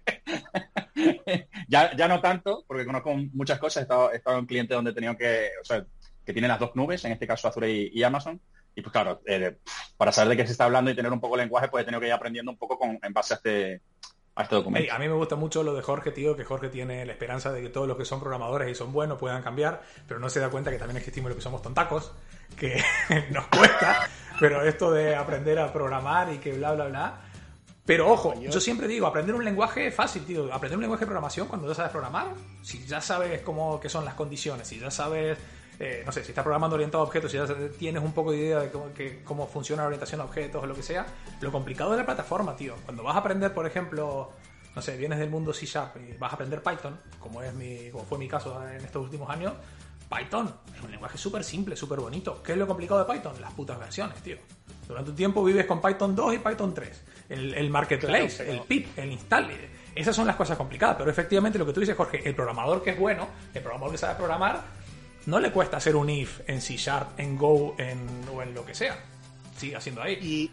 ya no tanto, porque conozco muchas cosas. He estado en clientes donde he tenido que tienen las dos nubes, en este caso Azure y Amazon. Y pues claro, para saber de qué se está hablando y tener un poco el lenguaje, pues he tenido que ir aprendiendo un poco en base a este documento. Hey, a mí me gusta mucho lo de Jorge, tío, que Jorge tiene la esperanza de que todos los que son programadores y son buenos puedan cambiar, pero no se da cuenta que también existimos los que somos tontacos, que nos cuesta, pero esto de aprender a programar y que bla, bla, bla. Pero ojo, yo siempre digo, aprender un lenguaje es fácil, tío. Aprender un lenguaje de programación cuando ya sabes programar, si ya sabes qué son las condiciones, si ya sabes... no sé, si estás programando orientado a objetos, si ya tienes un poco de idea de cómo funciona la orientación a objetos o lo que sea, lo complicado es la plataforma, tío. Cuando vas a aprender, por ejemplo, no sé, vienes del mundo C# y vas a aprender Python, como fue mi caso en estos últimos años, Python es un lenguaje súper simple, súper bonito. ¿Qué es lo complicado de Python? Las putas versiones, tío. Durante un tiempo vives con Python 2 y Python 3. El Marketplace, claro, el pip, el install. Esas son las cosas complicadas, pero efectivamente lo que tú dices, Jorge, el programador que es bueno, el programador que sabe programar, no le cuesta hacer un if en C#, en Go o en lo que sea. Sigue haciendo ahí.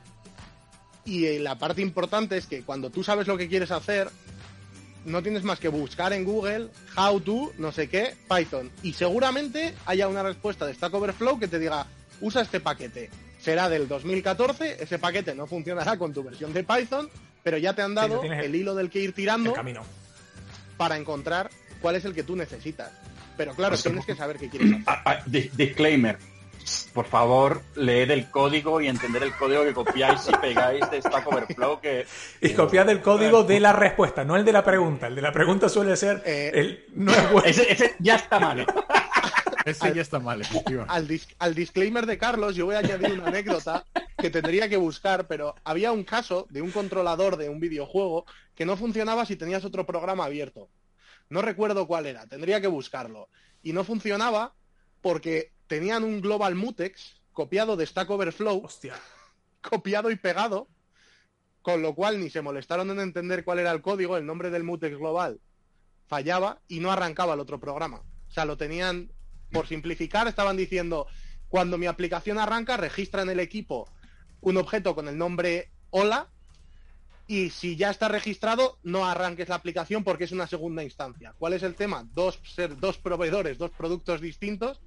Y la parte importante es que cuando tú sabes lo que quieres hacer, no tienes más que buscar en Google how to, no sé qué, Python. Y seguramente haya una respuesta de Stack Overflow que te diga, usa este paquete. Será del 2014, ese paquete no funcionará con tu versión de Python, pero ya te han dado el hilo del que ir tirando el camino para encontrar cuál es el que tú necesitas. Pero claro, tienes que saber qué quieres hacer. Disclaimer. Por favor, leed el código y entender el código que copiáis y pegáis de Stack Overflow. Y copiad el código de la respuesta, no el de la pregunta. El de la pregunta suele ser... no es bueno. Ese ya está mal. Ese ya está mal, efectivamente. Al disclaimer de Carlos, yo voy a añadir una anécdota que tendría que buscar, pero había un caso de un controlador de un videojuego que no funcionaba si tenías otro programa abierto. No recuerdo cuál era, tendría que buscarlo. Y no funcionaba porque tenían un Global Mutex copiado de Stack Overflow, hostia, copiado y pegado, con lo cual ni se molestaron en entender cuál era el código, el nombre del Mutex global fallaba y no arrancaba el otro programa. O sea, lo tenían, por simplificar, estaban diciendo, cuando mi aplicación arranca, registra en el equipo un objeto con el nombre hola, y si ya está registrado, no arranques la aplicación porque es una segunda instancia. ¿Cuál es el tema? Dos proveedores, dos productos distintos,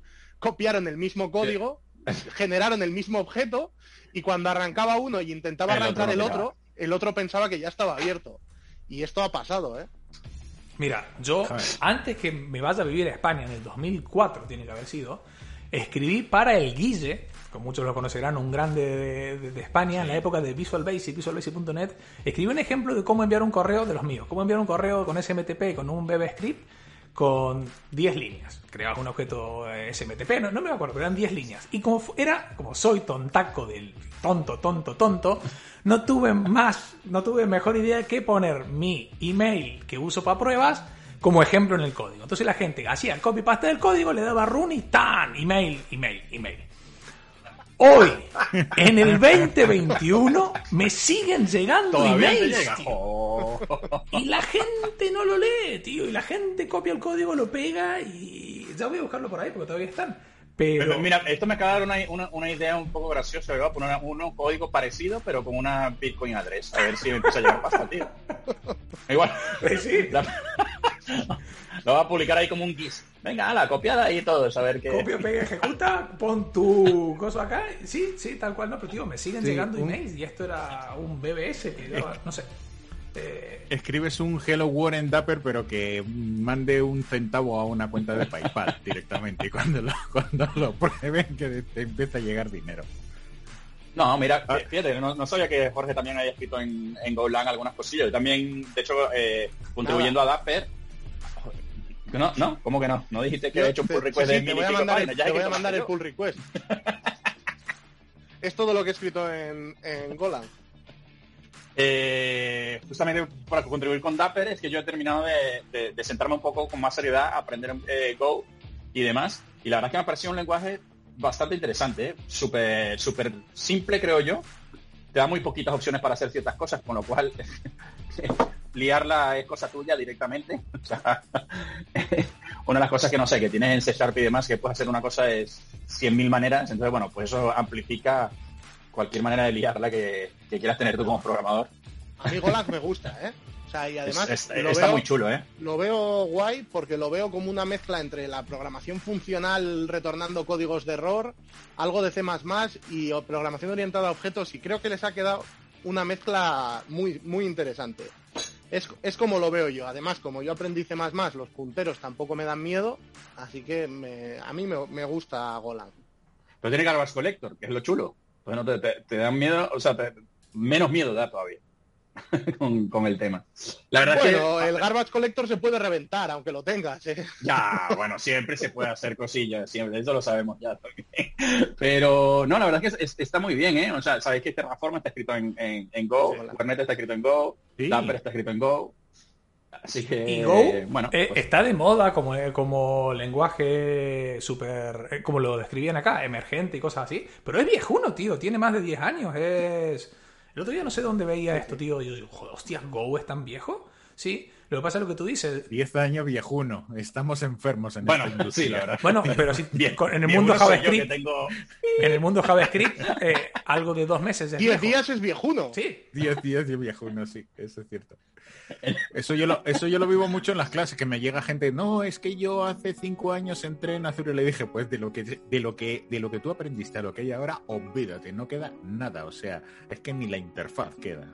copiaron el mismo código, generaron el mismo objeto, y cuando arrancaba uno y intentaba arrancar el otro pensaba que ya estaba abierto. Y esto ha pasado, ¿eh? Mira, yo, antes que me vaya a vivir a España, en el 2004 tiene que haber sido, escribí para el Guille, como muchos lo conocerán, un grande de España, en la época de Visual Basic, visualbasic.net, escribí un ejemplo de cómo enviar un correo de los míos, cómo enviar un correo con SMTP, con un BB-script, con 10 líneas. Creabas un objeto SMTP, no me acuerdo, pero eran 10 líneas. Y como soy tontaco del tonto, no tuve mejor idea que poner mi email que uso para pruebas como ejemplo en el código. Entonces la gente hacía el copy-paste del código, le daba run y ¡tan! Email. Hoy, en el 2021, me siguen llegando emails, tío. Y la gente no lo lee, tío. Y la gente copia el código, lo pega y... Ya voy a buscarlo por ahí porque todavía están. Pero mira, esto me acaba de dar una idea un poco graciosa. Le voy a poner un código parecido, pero con una Bitcoin address. A ver si me empieza a llegar pasta, tío. Igual. Sí. Lo va a publicar ahí como un GIS. Venga, la copiada ahí todo, a ver qué... Copia, pega, ejecuta, pon tu cosa acá. Sí, tal cual, no, pero tío, me siguen llegando emails y esto era un BBS que yo, no sé. Escribes un Hello World Dapper, pero que mande un centavo a una cuenta de PayPal directamente. Y cuando lo prueben, que te empieza a llegar dinero. No, mira, fíjate, no sabía que Jorge también había escrito en Golang algunas cosillas. Yo también, de hecho, contribuyendo a Dapper. No, ¿cómo que no? ¿No dijiste que he hecho un pull request de 1000 y pico páginas? Te voy a mandar el pull request. Es todo lo que he escrito en Golang. Justamente para contribuir con Dapper es que yo he terminado de sentarme un poco con más seriedad a aprender Go y demás. Y la verdad es que me ha parecido un lenguaje bastante interesante, súper simple, creo yo. Te da muy poquitas opciones para hacer ciertas cosas, con lo cual liarla es cosa tuya directamente. O sea, una de las cosas que no sé, que tienes en C# y demás, que puedes hacer una cosa es 100.000 maneras. Entonces, bueno, pues eso amplifica cualquier manera de liarla que quieras tener tú como programador. A mí Golang me gusta, ¿eh? O sea, y además está muy chulo, ¿eh? Lo veo guay porque lo veo como una mezcla entre la programación funcional retornando códigos de error, algo de C++ y programación orientada a objetos, y creo que les ha quedado una mezcla muy, muy interesante. Es como lo veo yo. Además, como yo aprendí C++, los punteros tampoco me dan miedo, así que a mí me gusta Golang. Pero tiene Garbage Collector, que es lo chulo. Pues no te dan miedo, o sea, menos miedo da todavía con el tema. La verdad es que el Garbage Collector se puede reventar, aunque lo tengas, ¿eh? Ya, bueno, siempre se puede hacer cosillas, siempre, eso lo sabemos ya también. Pero no, la verdad es que está muy bien, ¿eh? O sea, sabéis que Terraform está escrito en Go, Kubernetes está escrito en Go, Dapper está escrito en Go. Así que, y Go bueno, pues está de moda como lenguaje súper, como lo describían acá, emergente y cosas así. Pero es viejuno, tío, tiene más de 10 años. El otro día no sé dónde veía esto, tío. Yo digo, joder, hostia, ¿Go es tan viejo? Sí, lo que pasa es lo que tú dices. 10 años viejuno, estamos enfermos en esta industria. Sí, la verdad. Bueno, pero si en el mundo JavaScript, en el mundo JavaScript, algo de 2 meses es 10 días es viejuno. Sí. 10 días es viejuno, sí, eso es cierto. Eso yo lo vivo mucho en las clases, que me llega gente, no, es que yo hace 5 años entré en Azure, y le dije, pues de lo que tú aprendiste a lo que hay ahora, olvídate, no queda nada, o sea, es que ni la interfaz queda.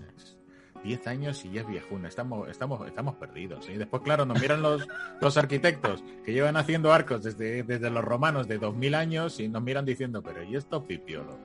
10 años y ya es viejuno, estamos perdidos. Y después, claro, nos miran los arquitectos que llevan haciendo arcos desde los romanos de 2000 años y nos miran diciendo, pero ¿y estos pipiolos?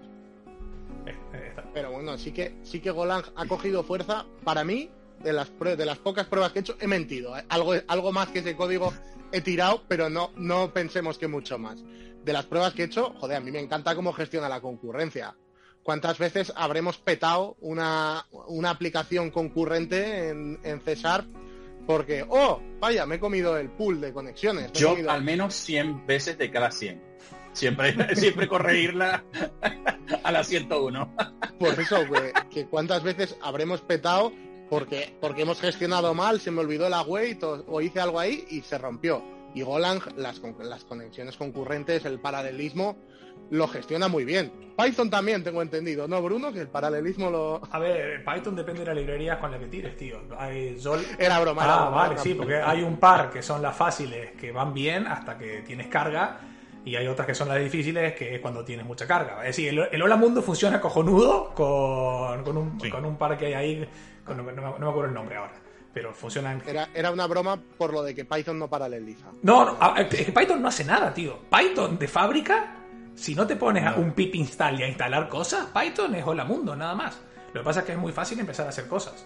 Pero bueno, sí que Golang ha cogido fuerza. Para mí, de las pocas pruebas que he hecho, he mentido, ¿eh? Algo más que ese código he tirado, pero no pensemos que mucho más. De las pruebas que he hecho, joder, a mí me encanta cómo gestiona la concurrencia. ¿Cuántas veces habremos petado una aplicación concurrente en C# porque, vaya, me he comido el pool de conexiones? Yo al menos 100 veces de cada 100. Siempre corregirla a la 101. Por eso, que cuántas veces habremos petado porque hemos gestionado mal, se me olvidó el await o hice algo ahí y se rompió. Y Golang, las conexiones concurrentes, el paralelismo, lo gestiona muy bien. Python también, tengo entendido, ¿no, Bruno? Que el paralelismo lo... A ver, Python depende de la librería con la que tires, tío. Era broma. Vale, sí, porque hay un par que son las fáciles, que van bien hasta que tienes carga, Y hay otras que son las difíciles, que es cuando tienes mucha carga. Es decir, el Hola Mundo funciona cojonudo con un par que hay ahí, no me acuerdo el nombre ahora, pero funcionan. Era una broma por lo de que Python no paraleliza. No, es que Python no hace nada, tío. Python de fábrica, si no te pones a un pip install y a instalar cosas, Python es Hola Mundo, nada más. Lo que pasa es que es muy fácil empezar a hacer cosas.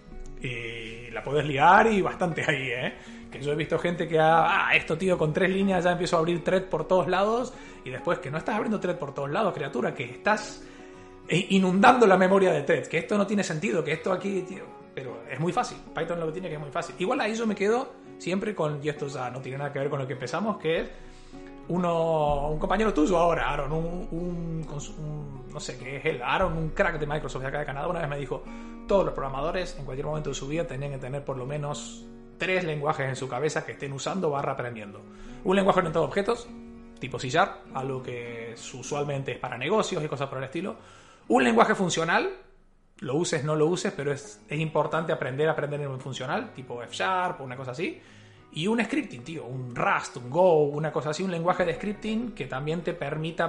Y la puedes liar y bastante ahí, ¿eh? Que yo he visto gente que esto, tío, con 3 líneas ya empiezo a abrir thread por todos lados, y después que no estás abriendo thread por todos lados, criatura, que estás inundando la memoria de thread, que esto no tiene sentido, que esto aquí, tío, pero es muy fácil. Python lo que tiene que es muy fácil. Igual ahí yo me quedo siempre con, y esto ya no tiene nada que ver con lo que empezamos, que es un compañero tuyo ahora, Aaron, no sé qué es él, Aaron, un crack de Microsoft de acá de Canadá, una vez me dijo, todos los programadores en cualquier momento de su vida tenían que tener por lo menos 3 lenguajes en su cabeza que estén usando / aprendiendo. Un lenguaje orientado a objetos, tipo C#, algo que usualmente es para negocios y cosas por el estilo. Un lenguaje funcional, lo uses, no lo uses, pero es importante aprender en un funcional, tipo F# o una cosa así. Y un scripting, tío, un Rust, un Go, una cosa así, un lenguaje de scripting que también te permita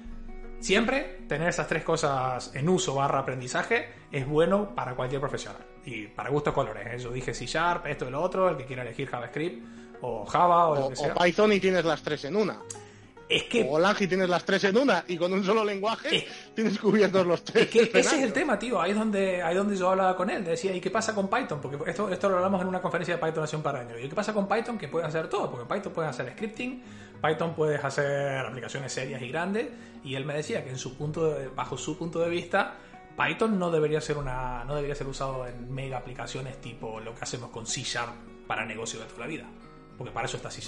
siempre tener esas 3 cosas en uso / aprendizaje es bueno para cualquier profesional. Y para gustos colores, ¿eh? Yo dije C#, esto y lo otro, el que quiera elegir JavaScript o Java o lo que sea. O Python y tienes las 3 en una. Es que... O Golang y tienes las 3 en una, y con un solo lenguaje tienes cubiertos los 3. Es que ese es el tema, tío. Ahí es donde yo hablaba con él. Decía, ¿y qué pasa con Python? Porque esto lo hablamos en una conferencia de Python hace un par de años. ¿Y qué pasa con Python? Que puedes hacer todo. Porque Python puedes hacer scripting, Python puedes hacer aplicaciones serias y grandes. Y él me decía que bajo su punto de vista, Python no debería ser usado en mega aplicaciones tipo lo que hacemos con C# para negocios de toda la vida. Porque para eso está C#.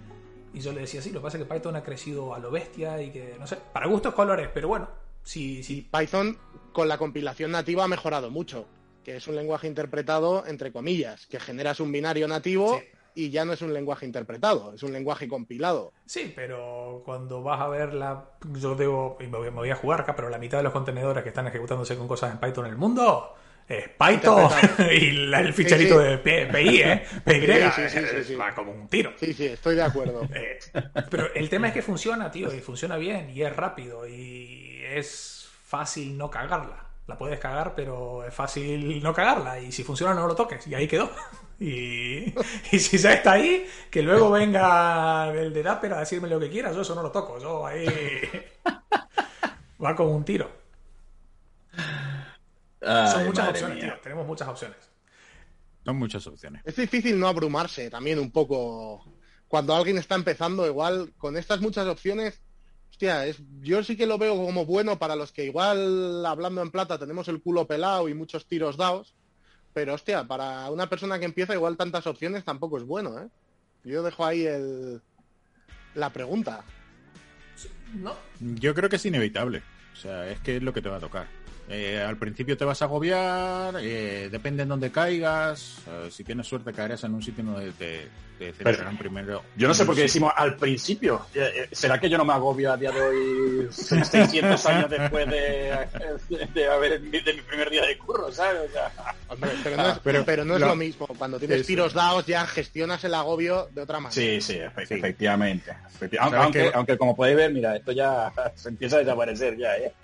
Y yo le decía, sí, lo que pasa es que Python ha crecido a lo bestia y que, no sé, para gustos colores, pero bueno, sí. Python con la compilación nativa ha mejorado mucho, que es un lenguaje interpretado, entre comillas, que generas un binario nativo y ya no es un lenguaje interpretado, es un lenguaje compilado. Sí, pero cuando vas a ver y me voy a jugar acá, pero la mitad de los contenedores que están ejecutándose con cosas en Python en el mundo... Python y el ficherito de PY, PY, va como un tiro. Sí, estoy de acuerdo. Pero el tema es que funciona, tío, y funciona bien, y es rápido, y es fácil no cagarla. La puedes cagar, pero es fácil no cagarla, y si funciona no lo toques, y ahí quedó. Y si ya está ahí, que luego venga el de Dapper a decirme lo que quiera, yo eso no lo toco, yo ahí va como un tiro. Son muchas opciones, tío. Tenemos muchas opciones. Son muchas opciones. Es difícil no abrumarse también un poco cuando alguien está empezando, igual con estas muchas opciones. Hostia, yo sí que lo veo como bueno para los que igual, hablando en plata, tenemos el culo pelado y muchos tiros dados. Pero hostia, para una persona que empieza igual tantas opciones tampoco es bueno, ¿eh? Yo dejo ahí la pregunta. No. Yo creo que es inevitable. O sea, es que es lo que te va a tocar. Al principio te vas a agobiar, depende en dónde caigas. Si tienes suerte caerás en un sitio donde te centrarán primero. Yo no sé por qué decimos al principio. ¿Será que yo no me agobio a día de hoy 600 años después de mi primer día de curro, ¿sabes? O sea, hombre, pero no es lo mismo. Cuando tienes tiros dados ya gestionas el agobio de otra manera. Sí, efectivamente. Aunque como podéis ver, mira, esto ya se empieza a desaparecer ya, ¿eh?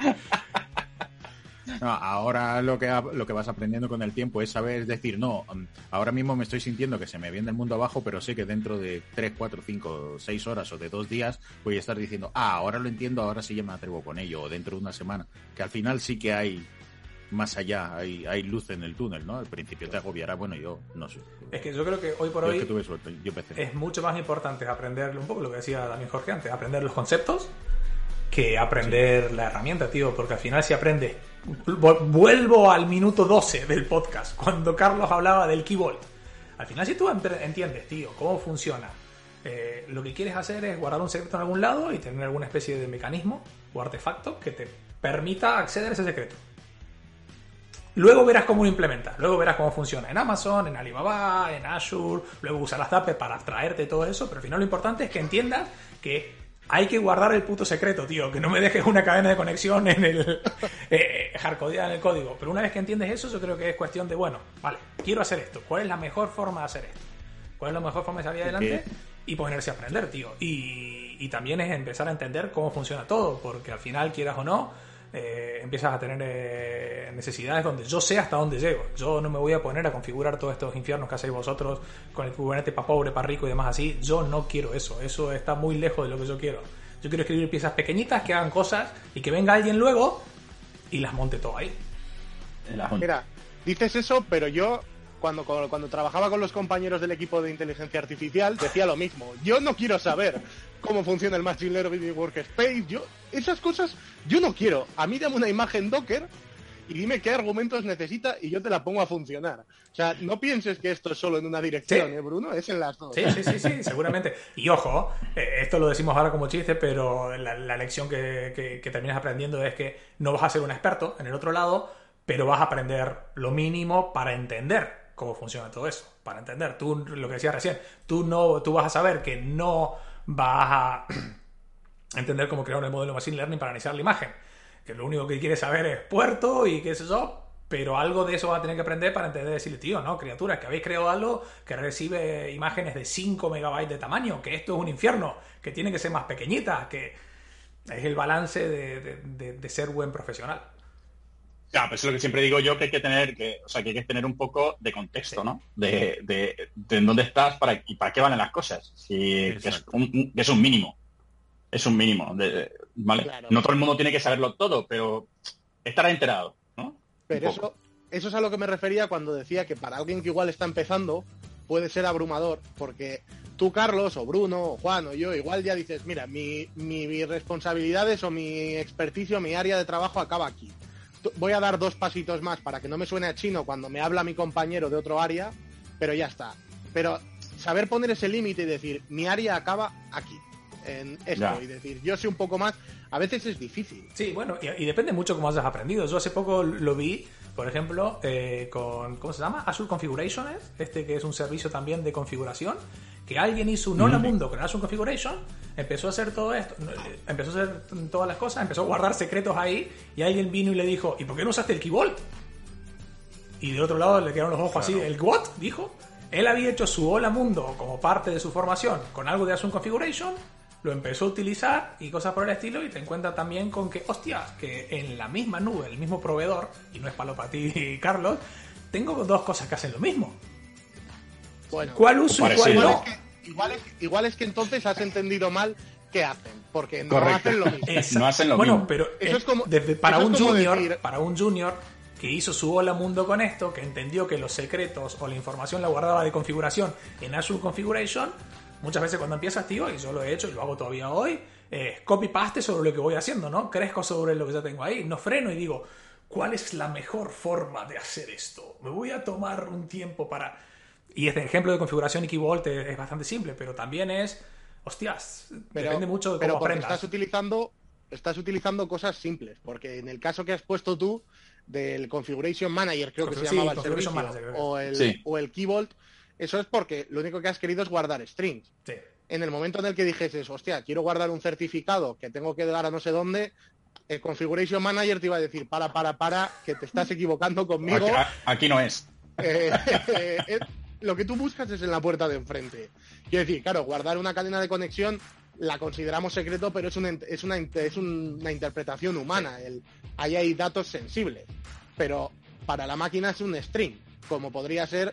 No, ahora lo que vas aprendiendo con el tiempo es saber decir, no, ahora mismo me estoy sintiendo que se me viene el mundo abajo, pero sé que dentro de 3, 4, 5, 6 horas o de 2 días voy a estar diciendo, ahora lo entiendo, ahora sí ya me atrevo con ello, o dentro de una semana, que al final sí que hay más allá, hay luz en el túnel, ¿no? Al principio te agobiará, bueno, yo no sé. Es que yo creo que hoy por hoy tuve suerte, yo empecé. Es mucho más importante aprender un poco lo que decía también Jorge antes, aprender los conceptos que aprender la herramienta, tío, porque al final si aprendes, vuelvo al minuto 12 del podcast, cuando Carlos hablaba del key vault. Al final si tú entiendes, tío, cómo funciona, lo que quieres hacer es guardar un secreto en algún lado y tener alguna especie de mecanismo o artefacto que te permita acceder a ese secreto. Luego verás cómo lo implementas, luego verás cómo funciona en Amazon, en Alibaba, en Azure, luego usarás Dapper para abstraerte todo eso, pero al final lo importante es que entiendas que hay que guardar el puto secreto, tío, que no me dejes una cadena de conexión en el hardcodeada en el código. Pero una vez que entiendes eso, yo creo que es cuestión de, bueno, vale, quiero hacer esto, ¿cuál es la mejor forma de hacer esto? ¿Cuál es la mejor forma de salir adelante? Y ponerse a aprender, tío. Y y también es empezar a entender cómo funciona todo, porque al final, quieras o no, empiezas a tener necesidades donde yo sé hasta dónde llego. Yo no me voy a poner a configurar todos estos infiernos que hacéis vosotros con el Kubernetes para pobre, para rico y demás así. Yo no quiero eso. Eso está muy lejos de lo que yo quiero. Yo quiero escribir piezas pequeñitas que hagan cosas y que venga alguien luego y las monte todo ahí. Mira, dices eso, pero yo cuando trabajaba con los compañeros del equipo de inteligencia artificial decía lo mismo. Yo no quiero saber cómo funciona el Machine Learning Workspace. Esas cosas yo no quiero. A mí dame una imagen Docker y dime qué argumentos necesita y yo te la pongo a funcionar. O sea, no pienses que esto es solo en una dirección, sí. Bruno, es en las dos. Sí, seguramente. Y ojo, esto lo decimos ahora como chiste, pero la lección que terminas aprendiendo es que no vas a ser un experto en el otro lado, pero vas a aprender lo mínimo para entender cómo funciona todo eso. Para entender, tú, lo que decías recién, tú vas a saber que no vas a entender cómo crear un modelo de Machine Learning para analizar la imagen. Que lo único que quieres saber es puerto y qué sé yo, pero algo de eso vas a tener que aprender para entender, decirle, tío, no, criaturas, que habéis creado algo que recibe imágenes de 5 megabytes de tamaño, que esto es un infierno, que tiene que ser más pequeñita, que es el balance de ser buen profesional. Ya, pues es lo que siempre digo yo, que hay que tener un poco de contexto, ¿no? De en dónde estás y para qué valen las cosas. Que es un mínimo. Es un mínimo. ¿Vale? Claro. No todo el mundo tiene que saberlo todo, pero estar enterado, ¿no? Pero eso es a lo que me refería cuando decía que para alguien que igual está empezando puede ser abrumador, porque tú, Carlos, o Bruno, o Juan, o yo, igual ya dices, mira, mis responsabilidades o mi experticio o mi área de trabajo acaba aquí. Voy a dar 2 pasitos más para que no me suene a chino cuando me habla mi compañero de otro área, pero ya está. Pero saber poner ese límite y decir, mi área acaba aquí, en esto, ya. Y decir, yo sé un poco más, a veces es difícil. Sí, bueno, y depende mucho cómo hayas aprendido. Yo hace poco lo vi, por ejemplo, con, ¿cómo se llama? Azure Configurations, que es un servicio también de configuración, que alguien hizo un hola mundo con Azure Configuration, empezó a hacer todo esto, empezó a hacer todas las cosas, empezó a guardar secretos ahí, y alguien vino y le dijo, ¿y por qué no usaste el Key Vault? Y del otro lado le quedaron los ojos así, ¿el what? Dijo. Él había hecho su hola mundo como parte de su formación con algo de Azure Configuration, lo empezó a utilizar y cosas por el estilo, y te encuentras también con que, hostias, que en la misma nube, el mismo proveedor, y no es palo para ti, Carlos, tengo 2 cosas que hacen lo mismo. Bueno, ¿cuál uso y cuál no? Igual es que entonces has entendido mal qué hacen, porque no hacen lo mismo. No hacen lo mismo. Bueno, pero eso es como, para un junior que hizo su hola mundo con esto, que entendió que los secretos o la información la guardaba de configuración en Azure Configuration, muchas veces cuando empiezas, tío, y yo lo he hecho y lo hago todavía hoy, copy-paste sobre lo que voy haciendo, ¿no? Crezco sobre lo que ya tengo ahí, no freno y digo, ¿cuál es la mejor forma de hacer esto? Me voy a tomar un tiempo para... Y este ejemplo de configuración y Key Vault es bastante simple, pero también es, hostias, depende mucho de cómo aprendas. Estás utilizando cosas simples, porque en el caso que has puesto tú del Configuration Manager, creo que se llamaba el servicio, o el Key Vault, eso es porque lo único que has querido es guardar strings. Sí. En el momento en el que dijeses, hostia, quiero guardar un certificado que tengo que dar a no sé dónde, el Configuration Manager te iba a decir, para, que te estás equivocando conmigo. Aquí no es. Lo que tú buscas es en la puerta de enfrente. Quiero decir, claro, guardar una cadena de conexión la consideramos secreto, pero es una interpretación humana. Ahí hay datos sensibles. Pero para la máquina es un string, como podría ser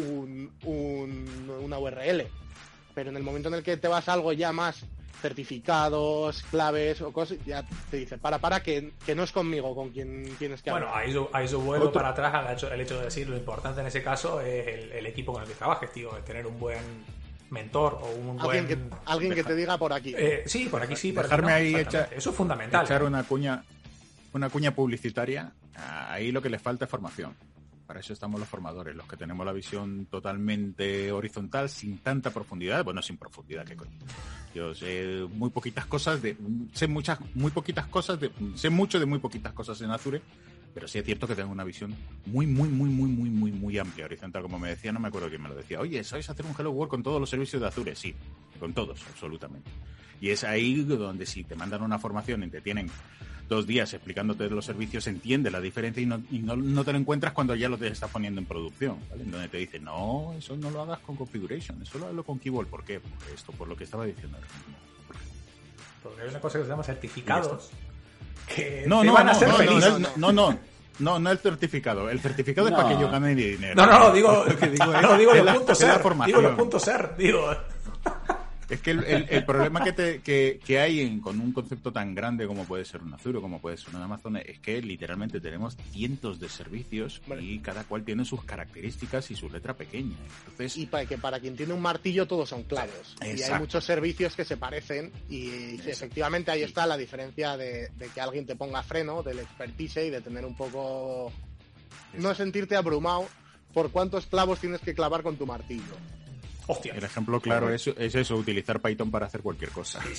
una URL. Pero en el momento en el que te vas a algo ya más certificados, claves o cosas, ya te dice, para, que no es conmigo con quien tienes que hablar. Bueno, ahí yo vuelvo para atrás el hecho de decir, lo importante en ese caso es el equipo con el que trabajes, tío, es tener un buen mentor o alguien que te diga por aquí. Sí, por aquí sí, por dejarme aquí no, ahí eso es fundamental. Echar una cuña publicitaria, ahí lo que les falta es formación. Para eso estamos los formadores, los que tenemos la visión totalmente horizontal, sin tanta profundidad. Bueno, sin profundidad, ¿qué coño? Yo sé muy poquitas cosas sé mucho de muy poquitas cosas en Azure, pero sí es cierto que tengo una visión muy amplia, horizontal. Como me decía, no me acuerdo quién me lo decía. Oye, ¿sabes hacer un Hello World con todos los servicios de Azure? Sí, con todos, absolutamente. Y es ahí donde si te mandan una formación y te tienen 2 días explicándote los servicios, entiende la diferencia y no te lo encuentras cuando ya lo te estás poniendo en producción, ¿vale? En donde te dicen, no, eso no lo hagas con configuration, eso lo hazlo con Key Vault. ¿Por qué? Por esto, por lo que estaba diciendo. Porque hay una cosa que se llama certificados que no, te van a hacer feliz. No el certificado. El certificado es para que yo gane dinero. No, digo los puntos ser. Es que el problema que hay con un concepto tan grande como puede ser un Azure o como puede ser un Amazon es que literalmente tenemos cientos de servicios y cada cual tiene sus características y su letra pequeña. Entonces, y para quien tiene un martillo todos son clavos. Exacto. Y hay muchos servicios que se parecen y efectivamente ahí está la diferencia de que alguien te ponga freno, del expertise y de tener un poco... no sentirte abrumado por cuántos clavos tienes que clavar con tu martillo. Hostia. El ejemplo claro es eso, utilizar Python para hacer cualquier cosa. Y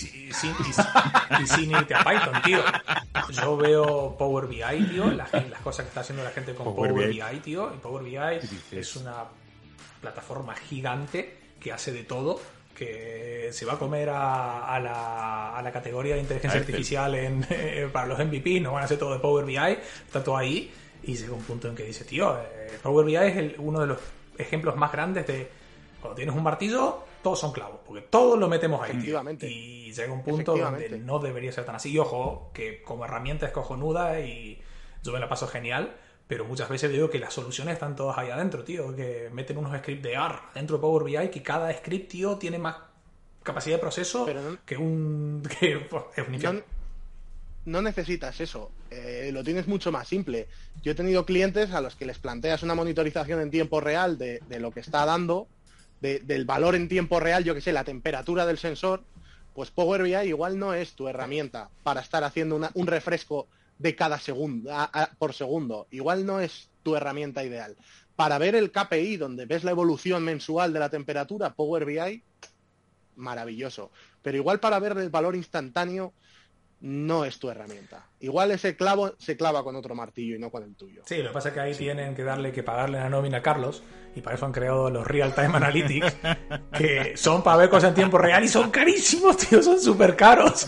sin irte a Python, tío. Yo veo Power BI, tío, las cosas que está haciendo la gente con Power BI, tío. Y Power BI es una plataforma gigante que hace de todo, que se va a comer a la categoría de inteligencia artificial para los MVP, no van a hacer todo de Power BI, está todo ahí. Y llega un punto en que dice, tío, Power BI es uno de los ejemplos más grandes de... Cuando tienes un martillo, todos son clavos, porque todos lo metemos ahí. Efectivamente. Y llega un punto donde no debería ser tan así. Y ojo, que como herramienta es cojonuda y yo me la paso genial, pero muchas veces digo que las soluciones están todas ahí adentro, tío. Que meten unos scripts de R dentro de Power BI, que cada script, tío, tiene más capacidad de proceso que es un infierno. No necesitas eso, lo tienes mucho más simple. Yo he tenido clientes a los que les planteas una monitorización en tiempo real de lo que está dando, del valor en tiempo real, yo que sé, la temperatura del sensor, pues Power BI igual no es tu herramienta para estar haciendo un refresco de cada segundo, por segundo. Igual no es tu herramienta ideal. Para ver el KPI, donde ves la evolución mensual de la temperatura, Power BI, maravilloso. Pero igual para ver el valor instantáneo, no es tu herramienta. Igual ese clavo se clava con otro martillo y no con el tuyo. Sí, lo que pasa es que ahí tienen que pagarle la nómina a Carlos, y para eso han creado los Real Time Analytics, que son para ver cosas en tiempo real y son carísimos, tío, son súper caros.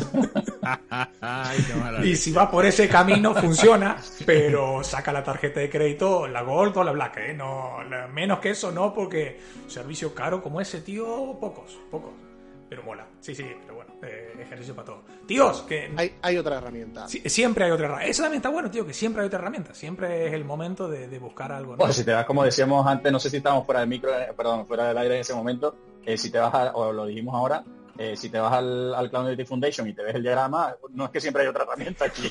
Y si va por ese camino funciona, pero saca la tarjeta de crédito, la Gold o la Black, no, menos que eso no, porque servicio caro como ese, tío, pocos. Pero mola, sí, pero bueno, ejercicio para todo. Tíos, que... Hay otra herramienta. Siempre hay otra herramienta. Eso también está bueno, tío, que siempre hay otra herramienta. Siempre es el momento de buscar algo, ¿no? Pues si te vas, como decíamos antes, no sé si estábamos fuera del aire en ese momento, si te vas o lo dijimos ahora, si te vas al Cloud Native Foundation y te ves el diagrama, no es que siempre hay otra herramienta, aquí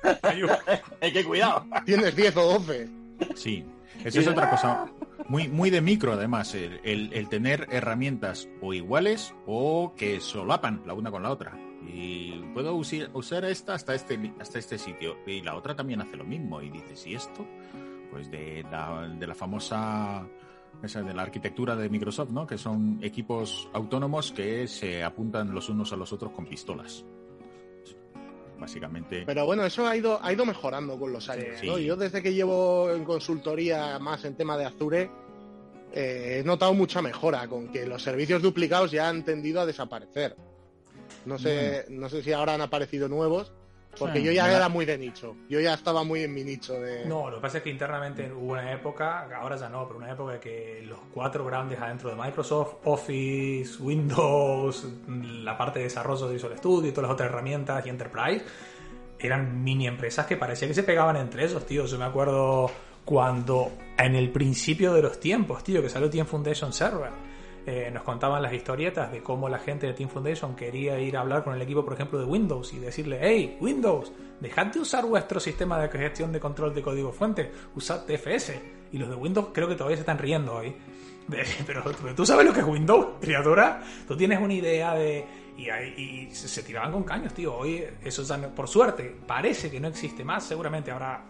hay que cuidado. Tienes 10 o 12. Sí. Esa es otra cosa muy de micro, además, el tener herramientas o iguales o que solapan la una con la otra. Y puedo usar esta hasta este sitio. Y la otra también hace lo mismo. Y dices, ¿y esto? Pues de la famosa... esa de la arquitectura de Microsoft, ¿no? Que son equipos autónomos que se apuntan los unos a los otros con pistolas. Básicamente. Pero bueno, eso ha ido mejorando con los años, ¿no? Sí. Yo desde que llevo en consultoría más en tema de Azure, he notado mucha mejora con que los servicios duplicados ya han tendido a desaparecer. No sé si ahora han aparecido nuevos, porque yo ya era muy de nicho. Yo ya estaba muy en mi nicho de... No, lo que pasa es que internamente hubo una época, ahora ya no, pero una época en que los 4 grandes adentro de Microsoft, Office, Windows, la parte de desarrollo de Visual Studio y todas las otras herramientas y Enterprise, eran mini empresas que parecía que se pegaban entre ellos, tío. Yo me acuerdo cuando en el principio de los tiempos, tío, que salió Team Foundation Server, nos contaban las historietas de cómo la gente de Team Foundation quería ir a hablar con el equipo, por ejemplo, de Windows y decirle, hey, Windows, dejad de usar vuestro sistema de gestión de control de código fuente, usad TFS. Y los de Windows creo que todavía se están riendo hoy. Pero tú sabes lo que es Windows, criatura. Tú tienes una idea de... Y se tiraban con caños, tío. Hoy eso ya, por suerte, parece que no existe más. Seguramente habrá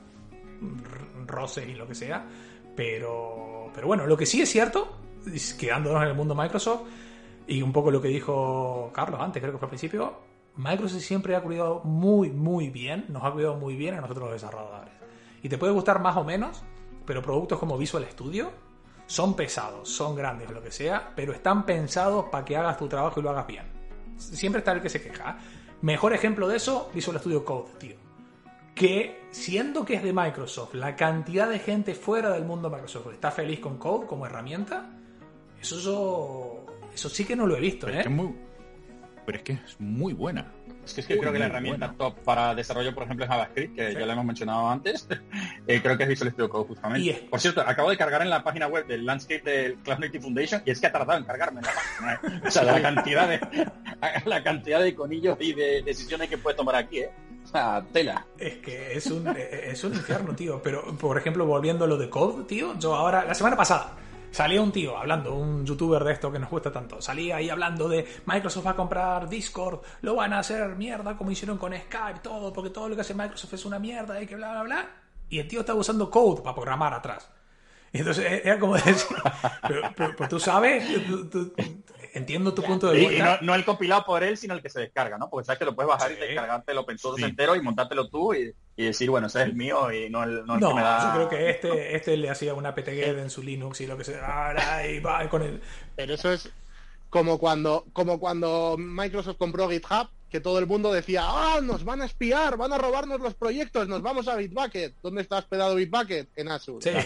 roces y lo que sea. Pero bueno, lo que sí es cierto, quedándonos en el mundo Microsoft, y un poco lo que dijo Carlos antes, creo que fue al principio, Microsoft siempre ha cuidado muy bien, nos ha cuidado muy bien a nosotros los desarrolladores. Y te puede gustar más o menos, pero productos como Visual Studio son pesados, son grandes o lo que sea, pero están pensados para que hagas tu trabajo y lo hagas bien. Siempre está el que se queja. Mejor ejemplo de eso, Visual Studio Code, tío. Que siendo que es de Microsoft, la cantidad de gente fuera del mundo de Microsoft está feliz con Code como herramienta, eso sí que no lo he visto, pero ¿eh? pero es que es muy buena. Es que creo que la herramienta top para desarrollo, por ejemplo, es JavaScript, que ya lo hemos mencionado antes. Creo que es Visual Studio Code, justamente. Por cierto, acabo de cargar en la página web del Landscape del Cloud Native Foundation y es que ha tardado en cargarme en la página. O sea, la cantidad de iconillos y de decisiones que puedes tomar aquí, O sea, tela. Es que es un infierno, tío. Pero, por ejemplo, volviendo a lo de Code, tío, yo ahora, la semana pasada, salía un tío hablando, un youtuber de esto que nos gusta tanto, salía ahí hablando de Microsoft va a comprar Discord, lo van a hacer mierda como hicieron con Skype, todo, porque todo lo que hace Microsoft es una mierda y que bla, bla, bla. Y el tío estaba usando Code para programar atrás. Y entonces era como decir, pero tú sabes, entiendo tu punto de vista. Y no el compilado por él, sino el que se descarga, ¿no? Porque sabes que lo puedes bajar y descargarte el open source entero y montártelo tú y decir, bueno, ese es el mío y no el que me da... Yo creo que este le hacía una ptget en su Linux y lo que sea, y va con el... Pero eso es como cuando Microsoft compró GitHub, que todo el mundo decía, nos van a espiar, van a robarnos los proyectos, nos vamos a Bitbucket. ¿Dónde está hospedado Bitbucket? En Azure. Sí.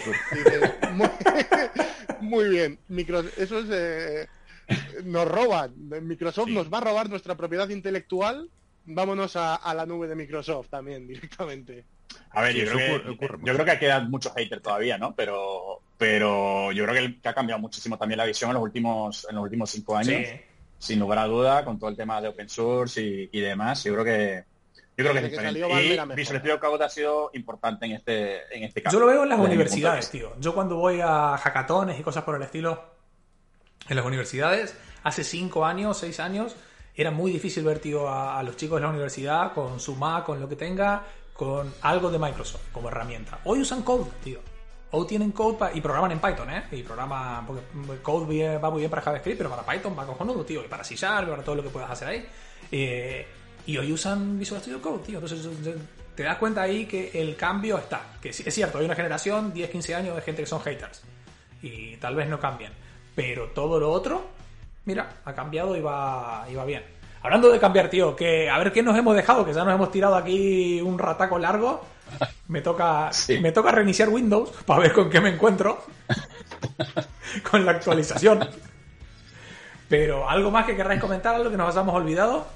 Muy bien. Eso es... nos roban. Microsoft nos va a robar nuestra propiedad intelectual. Vámonos a la nube de Microsoft también, directamente. A ver, yo creo que quedan muchos haters todavía, ¿no? Pero yo creo que ha cambiado muchísimo también la visión en los últimos 5 años. Sí. Sin lugar a duda, con todo el tema de open source y demás. Yo creo que es diferente. Y Visual Studio Code ha sido importante en este caso. Yo lo veo en las universidades, tío. Yo cuando voy a hackatones y cosas por el estilo, en las universidades, hace 5 años, 6 años, era muy difícil ver, tío, a los chicos de la universidad con su Mac, con lo que tenga, con algo de Microsoft como herramienta. Hoy usan Code, tío. O tienen Code y programan en Python, Y programan, porque Code va muy bien para JavaScript, pero para Python va cojonudo, tío. Y para C#, para todo lo que puedas hacer ahí. Y hoy usan Visual Studio Code, tío. Entonces te das cuenta ahí que el cambio está. Que es cierto, hay una generación, 10, 15 años de gente que son haters. Y tal vez no cambien. Pero todo lo otro, mira, ha cambiado y va bien. Hablando de cambiar, tío, que a ver qué nos hemos dejado, que ya nos hemos tirado aquí un rataco largo. Me toca reiniciar Windows para ver con qué me encuentro con la actualización. Pero algo más que querráis comentar, algo que nos hayamos olvidado.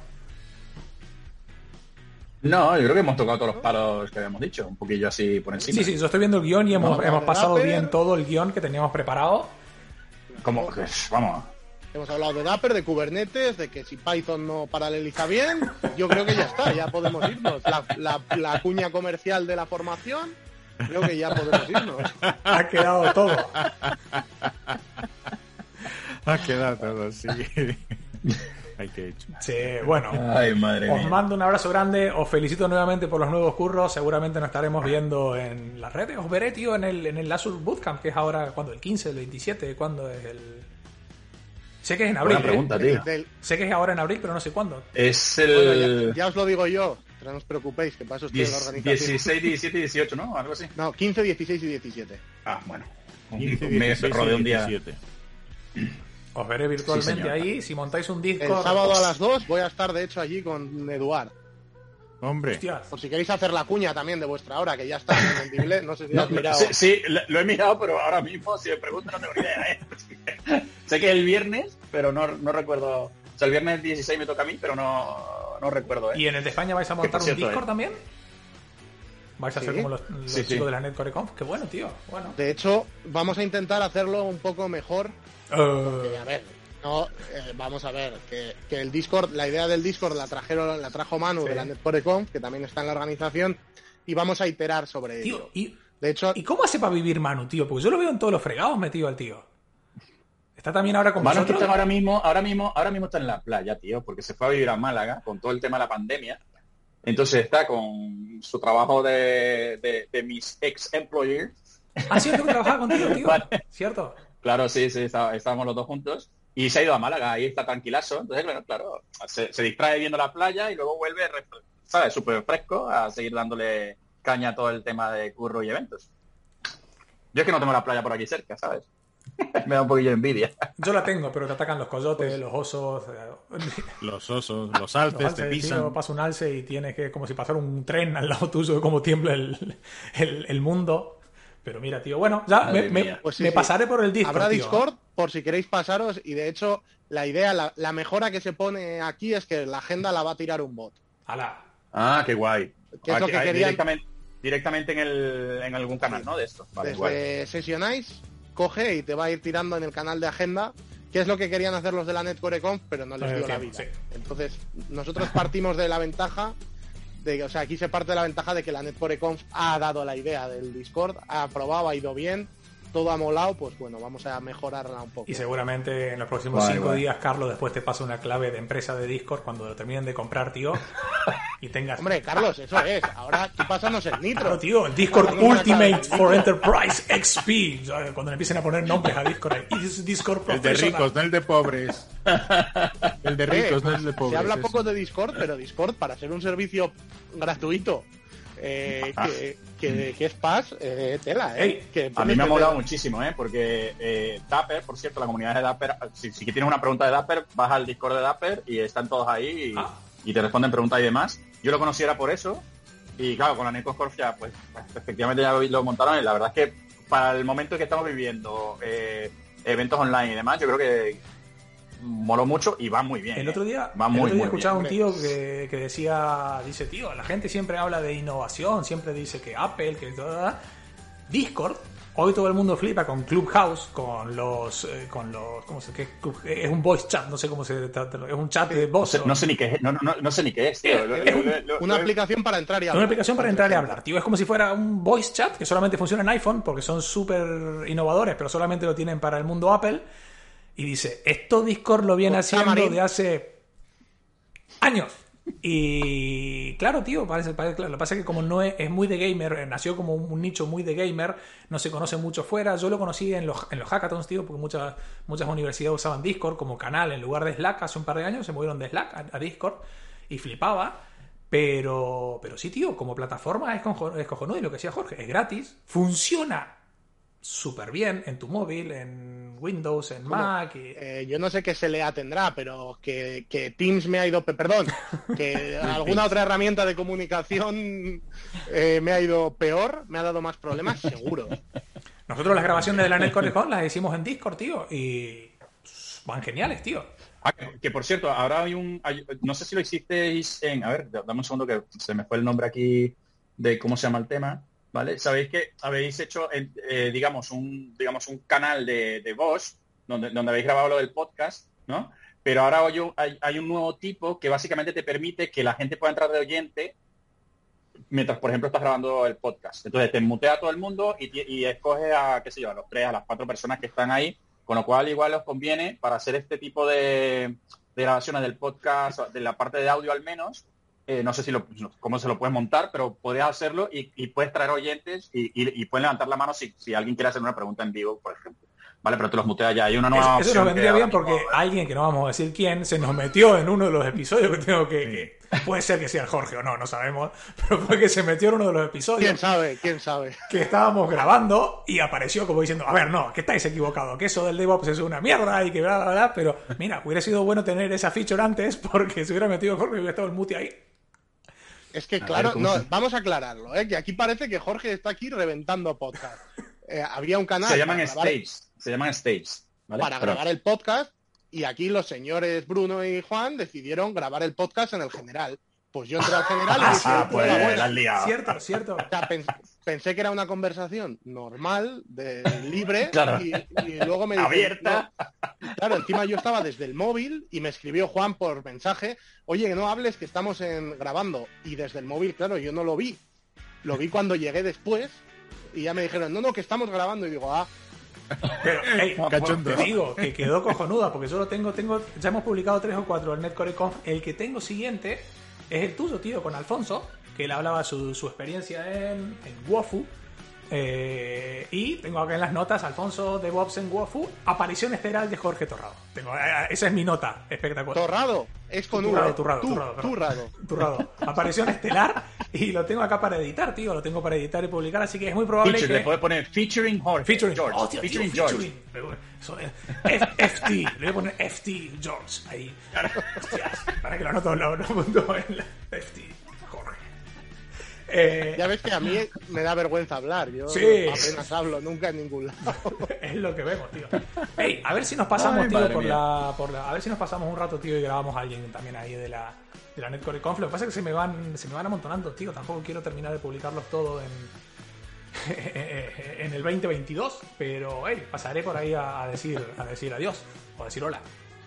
No, yo creo que hemos tocado todos los palos que habíamos dicho, un poquillo así por encima. Sí, yo estoy viendo el guión y hemos pasado bien todo el guión que teníamos preparado. Como, vamos. Hemos hablado de Dapper, de Kubernetes, de que si Python no paraleliza bien, yo creo que ya está, ya podemos irnos. La cuña comercial de la formación, creo que ya podemos irnos. Ha quedado todo. Ha quedado todo, sí. Ay, qué hecho. Sí, bueno. Ay, madre os mía. mando un abrazo grande, os felicito nuevamente por los nuevos curros, seguramente nos estaremos viendo en las redes, os veré, tío, en el Azure Bootcamp, que es ahora, ¿cuándo? ¿El 15, el 27? ¿Cuándo es el...? Sé que es en abril. Buena pregunta, tío. Sé que es ahora en abril, pero no sé cuándo. Es el... Bueno, ya os lo digo yo, no os preocupéis, que paso estoy en la organización. 16, 17 y 18, ¿no? Algo así. No, 15, 16 y 17. Ah, bueno. 15, Un mes 16 de un día. 17. Os veré virtualmente Sí, ahí, si montáis un El Discord. sábado a las 2 voy a estar, de hecho, allí con Eduard. Hombre. Hostias. Por si queréis hacer la cuña también de vuestra hora, que ya está en el Dible, no sé si has mirado. Sí, lo he mirado, pero ahora mismo, si me preguntan, no tengo ni idea, Sé que es el viernes, pero no recuerdo. O sea, el viernes 16 me toca a mí, pero no recuerdo, ¿Y en el de España vais a montar un Discord también? ¿Vais a hacer como los chicos de la NetCoreConf? Qué bueno, tío. Bueno. De hecho, vamos a intentar hacerlo un poco mejor. A ver, vamos a ver, que el Discord, la idea del Discord la trajo Manu de la NetCoreConf, que también está en la organización, y vamos a iterar sobre ello. De hecho, ¿y cómo hace para vivir Manu, tío? Porque yo lo veo en todos los fregados metido al tío. Está también ahora con Manu vosotros. está ahora mismo está en la playa, tío, porque se fue a vivir a Málaga con todo el tema de la pandemia. Entonces está con su trabajo de mis ex-employers. Ah, ¿cierto que trabajaba contigo, tío? Vale. ¿Cierto? Claro, sí, estábamos los dos juntos. Y se ha ido a Málaga, ahí está tranquilazo. Entonces, claro, se distrae viendo la playa y luego vuelve, ¿sabes? Súper fresco a seguir dándole caña a todo el tema de curro y eventos. Yo es que no tengo la playa por aquí cerca, ¿sabes? Me da un poquillo de envidia. Yo la tengo, pero te atacan los coyotes, los osos. Los osos, los alces, te pisan. Tío, pasa un alce y tienes que, como si pasara un tren al lado tuyo, como tiembla el mundo. Pero mira, tío, bueno, ya me pasaré por el Discord. Habrá tío. Discord por si queréis pasaros, y de hecho la idea, la mejora que se pone aquí es que la agenda la va a tirar un bot. ¡Hala! Ah, qué guay. Que es lo que querían... Directamente en algún canal, ¿no? De esto. Vale, Desde guay. Sessionize, coge y te va a ir tirando en el canal de agenda, que es lo que querían hacer los de la NetCoreConf, pero no les dio la vida. Sí. Entonces, nosotros partimos de la ventaja o sea, aquí se parte de la ventaja de que la NetCoreConf ha dado la idea del Discord, ha aprobado, ha ido bien, todo ha molado, pues bueno, vamos a mejorarla un poco. Y seguramente en los próximos 5 días, Carlos, después te pasa una clave de empresa de Discord cuando lo terminen de comprar, tío, y tengas... Hombre, Carlos, eso es. Ahora tú pásanos el nitro. Claro, tío, el Discord Ultimate for Enterprise XP. ¿Sabes? Cuando le empiecen a poner nombres a Discord, es Discord Professional. El de ricos, no el de pobres. El de ricos, no el de pobres. Se habla poco de Discord, pero Discord, para ser un servicio gratuito, que es paz, tela, que a mí me ha molado muchísimo, porque Dapper, por cierto, la comunidad de Dapper, si tienes una pregunta de Dapper, vas al Discord de Dapper y están todos ahí y te responden preguntas y demás. Yo lo conociera por eso, y claro, con la NetCoreConf ya, pues efectivamente ya lo montaron, y la verdad es que para el momento que estamos viviendo, eventos online y demás, yo creo que moló mucho y va muy bien. El otro día, escuchaba a un tío que dice, tío, la gente siempre habla de innovación, siempre dice que Apple, que todo, Discord, hoy todo el mundo flipa con Clubhouse, con los ¿cómo se qué? Es un voice chat, no sé cómo se trata, es un chat de voz. No sé ni qué es, no sé ni qué es, tío. Una aplicación para entrar y hablar. Una aplicación para entrar y hablar, tío. Es como si fuera un voice chat que solamente funciona en iPhone porque son súper innovadores, pero solamente lo tienen para el mundo Apple. Y dice, esto Discord lo viene haciendo de hace años. Y claro, tío, parece claro. Lo que pasa es que como no es muy de gamer, nació como un nicho muy de gamer, no se conoce mucho fuera. Yo lo conocí en los hackathons, tío, porque muchas universidades usaban Discord como canal en lugar de Slack. Hace un par de años se movieron de Slack a Discord y flipaba. Pero sí, tío, como plataforma es cojonudo. Y lo que decía Jorge, es gratis, funciona súper bien en tu móvil, en Windows, en Mac. Yo no sé qué SLA tendrá, pero que Teams me ha ido... Perdón, que alguna otra herramienta de comunicación me ha ido peor, me ha dado más problemas, seguro. Nosotros las grabaciones de la NetCoreConf las hicimos en Discord, tío, y van geniales, tío. Que por cierto, ahora no sé si lo hicisteis en... A ver, dame un segundo que se me fue el nombre aquí de cómo se llama el tema. ¿Vale? Sabéis que habéis hecho, digamos un canal de voz donde habéis grabado lo del podcast, ¿no? Pero ahora hay un nuevo tipo que básicamente te permite que la gente pueda entrar de oyente mientras, por ejemplo, estás grabando el podcast. Entonces te mutea a todo el mundo y escoge a, qué sé yo, a los 3, a las 4 personas que están ahí, con lo cual igual os conviene para hacer este tipo de grabaciones del podcast, de la parte de audio al menos. No sé cómo se lo puedes montar, pero podrías hacerlo y puedes traer oyentes y pueden levantar la mano si alguien quiere hacer una pregunta en vivo, por ejemplo. Vale, pero te los mutea ya. Hay una nueva opción. Eso nos vendría bien porque alguien, que no vamos a decir quién, se nos metió en uno de los episodios que tengo que puede ser que sea el Jorge o no sabemos, pero fue que se metió en uno de los episodios. ¿Quién sabe? Que estábamos grabando y apareció como diciendo, a ver, no, que estáis equivocados, que eso del DevOps es una mierda y que bla, bla, bla, pero mira, hubiera sido bueno tener esa feature antes porque si hubiera metido Jorge hubiera estado el mute ahí. Es que claro, vamos a aclararlo, que aquí parece que Jorge está aquí reventando podcast. Había un canal... Se llaman Stages, ¿vale? Para grabar el podcast, y aquí los señores Bruno y Juan decidieron grabar el podcast en el general. Pues yo entré al general y dije, pues la has liado. Cierto. O sea, pensé que era una conversación normal, libre, claro. y luego me dijeron... Abierta. No. Claro, encima yo estaba desde el móvil y me escribió Juan por mensaje, oye, no hables que estamos grabando. Y desde el móvil, claro, yo no lo vi. Lo vi cuando llegué después y ya me dijeron, no, que estamos grabando. Y digo, Pero, te digo que quedó cojonuda, porque yo lo tengo, ya hemos publicado 3 o 4 el NetCoreConf. El que tengo siguiente es el tuyo, tío, con Alfonso, que él hablaba su experiencia en Wofu. Y tengo acá en las notas Alfonso DevOps en Wofu, aparición estelar de Jorge Torrado. Esa es mi nota espectacular. Torrado, es con Turrado. Aparición estelar, y lo tengo acá para editar, tío. Lo tengo para editar y publicar, así que es muy probable que... Le puedes poner featuring Jorge. Featuring George. Oh, tío, featuring George. FT. Le voy a poner FT George ahí. Hostias, para que lo anoto en la FT Jorge. Ya ves que a mí me da vergüenza hablar. Yo apenas hablo, nunca en ningún lado. Es lo que vemos, tío. Ey, a ver si nos pasamos, tío, a ver si nos pasamos un rato, tío, y grabamos a alguien también ahí de la Netcore Conf. Lo que pasa es que se me van amontonando, tío. Tampoco quiero terminar de publicarlos todos en el 2022, pero pasaré por ahí a decir adiós o a decir hola.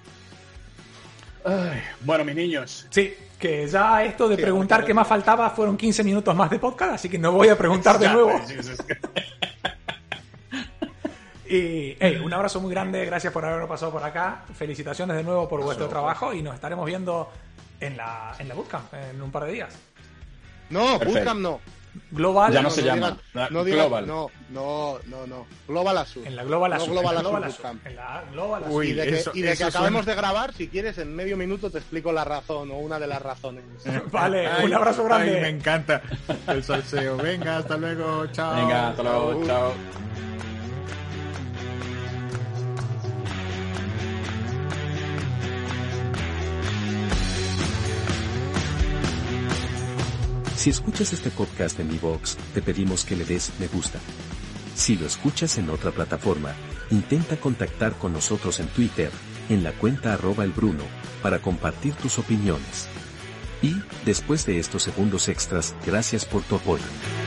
Ay, bueno, mis niños. Sí, que ya esto de preguntar qué más faltaba fueron 15 minutos más de podcast, así que no voy a preguntar de nuevo. Y un abrazo muy grande, gracias por habernos pasado por acá. Felicitaciones de nuevo por vuestro trabajo y nos estaremos viendo en la Bootcamp en un par de días. No, perfecto. Bootcamp no. Global. Ya no se llama. No digas, Global. No. Global Azul. En la Global Azul. Global Azul. En la Global Azul. Uy, y de que acabemos de grabar, si quieres, en medio minuto te explico la razón o una de las razones. Vale, un abrazo grande. Ay, me encanta el salseo. Venga, hasta luego. Chao. Venga, hasta luego. Chao. Si escuchas este podcast en iVoox, te pedimos que le des me gusta. Si lo escuchas en otra plataforma, intenta contactar con nosotros en Twitter, en la cuenta @elbruno, para compartir tus opiniones. Y, después de estos segundos extras, gracias por tu apoyo.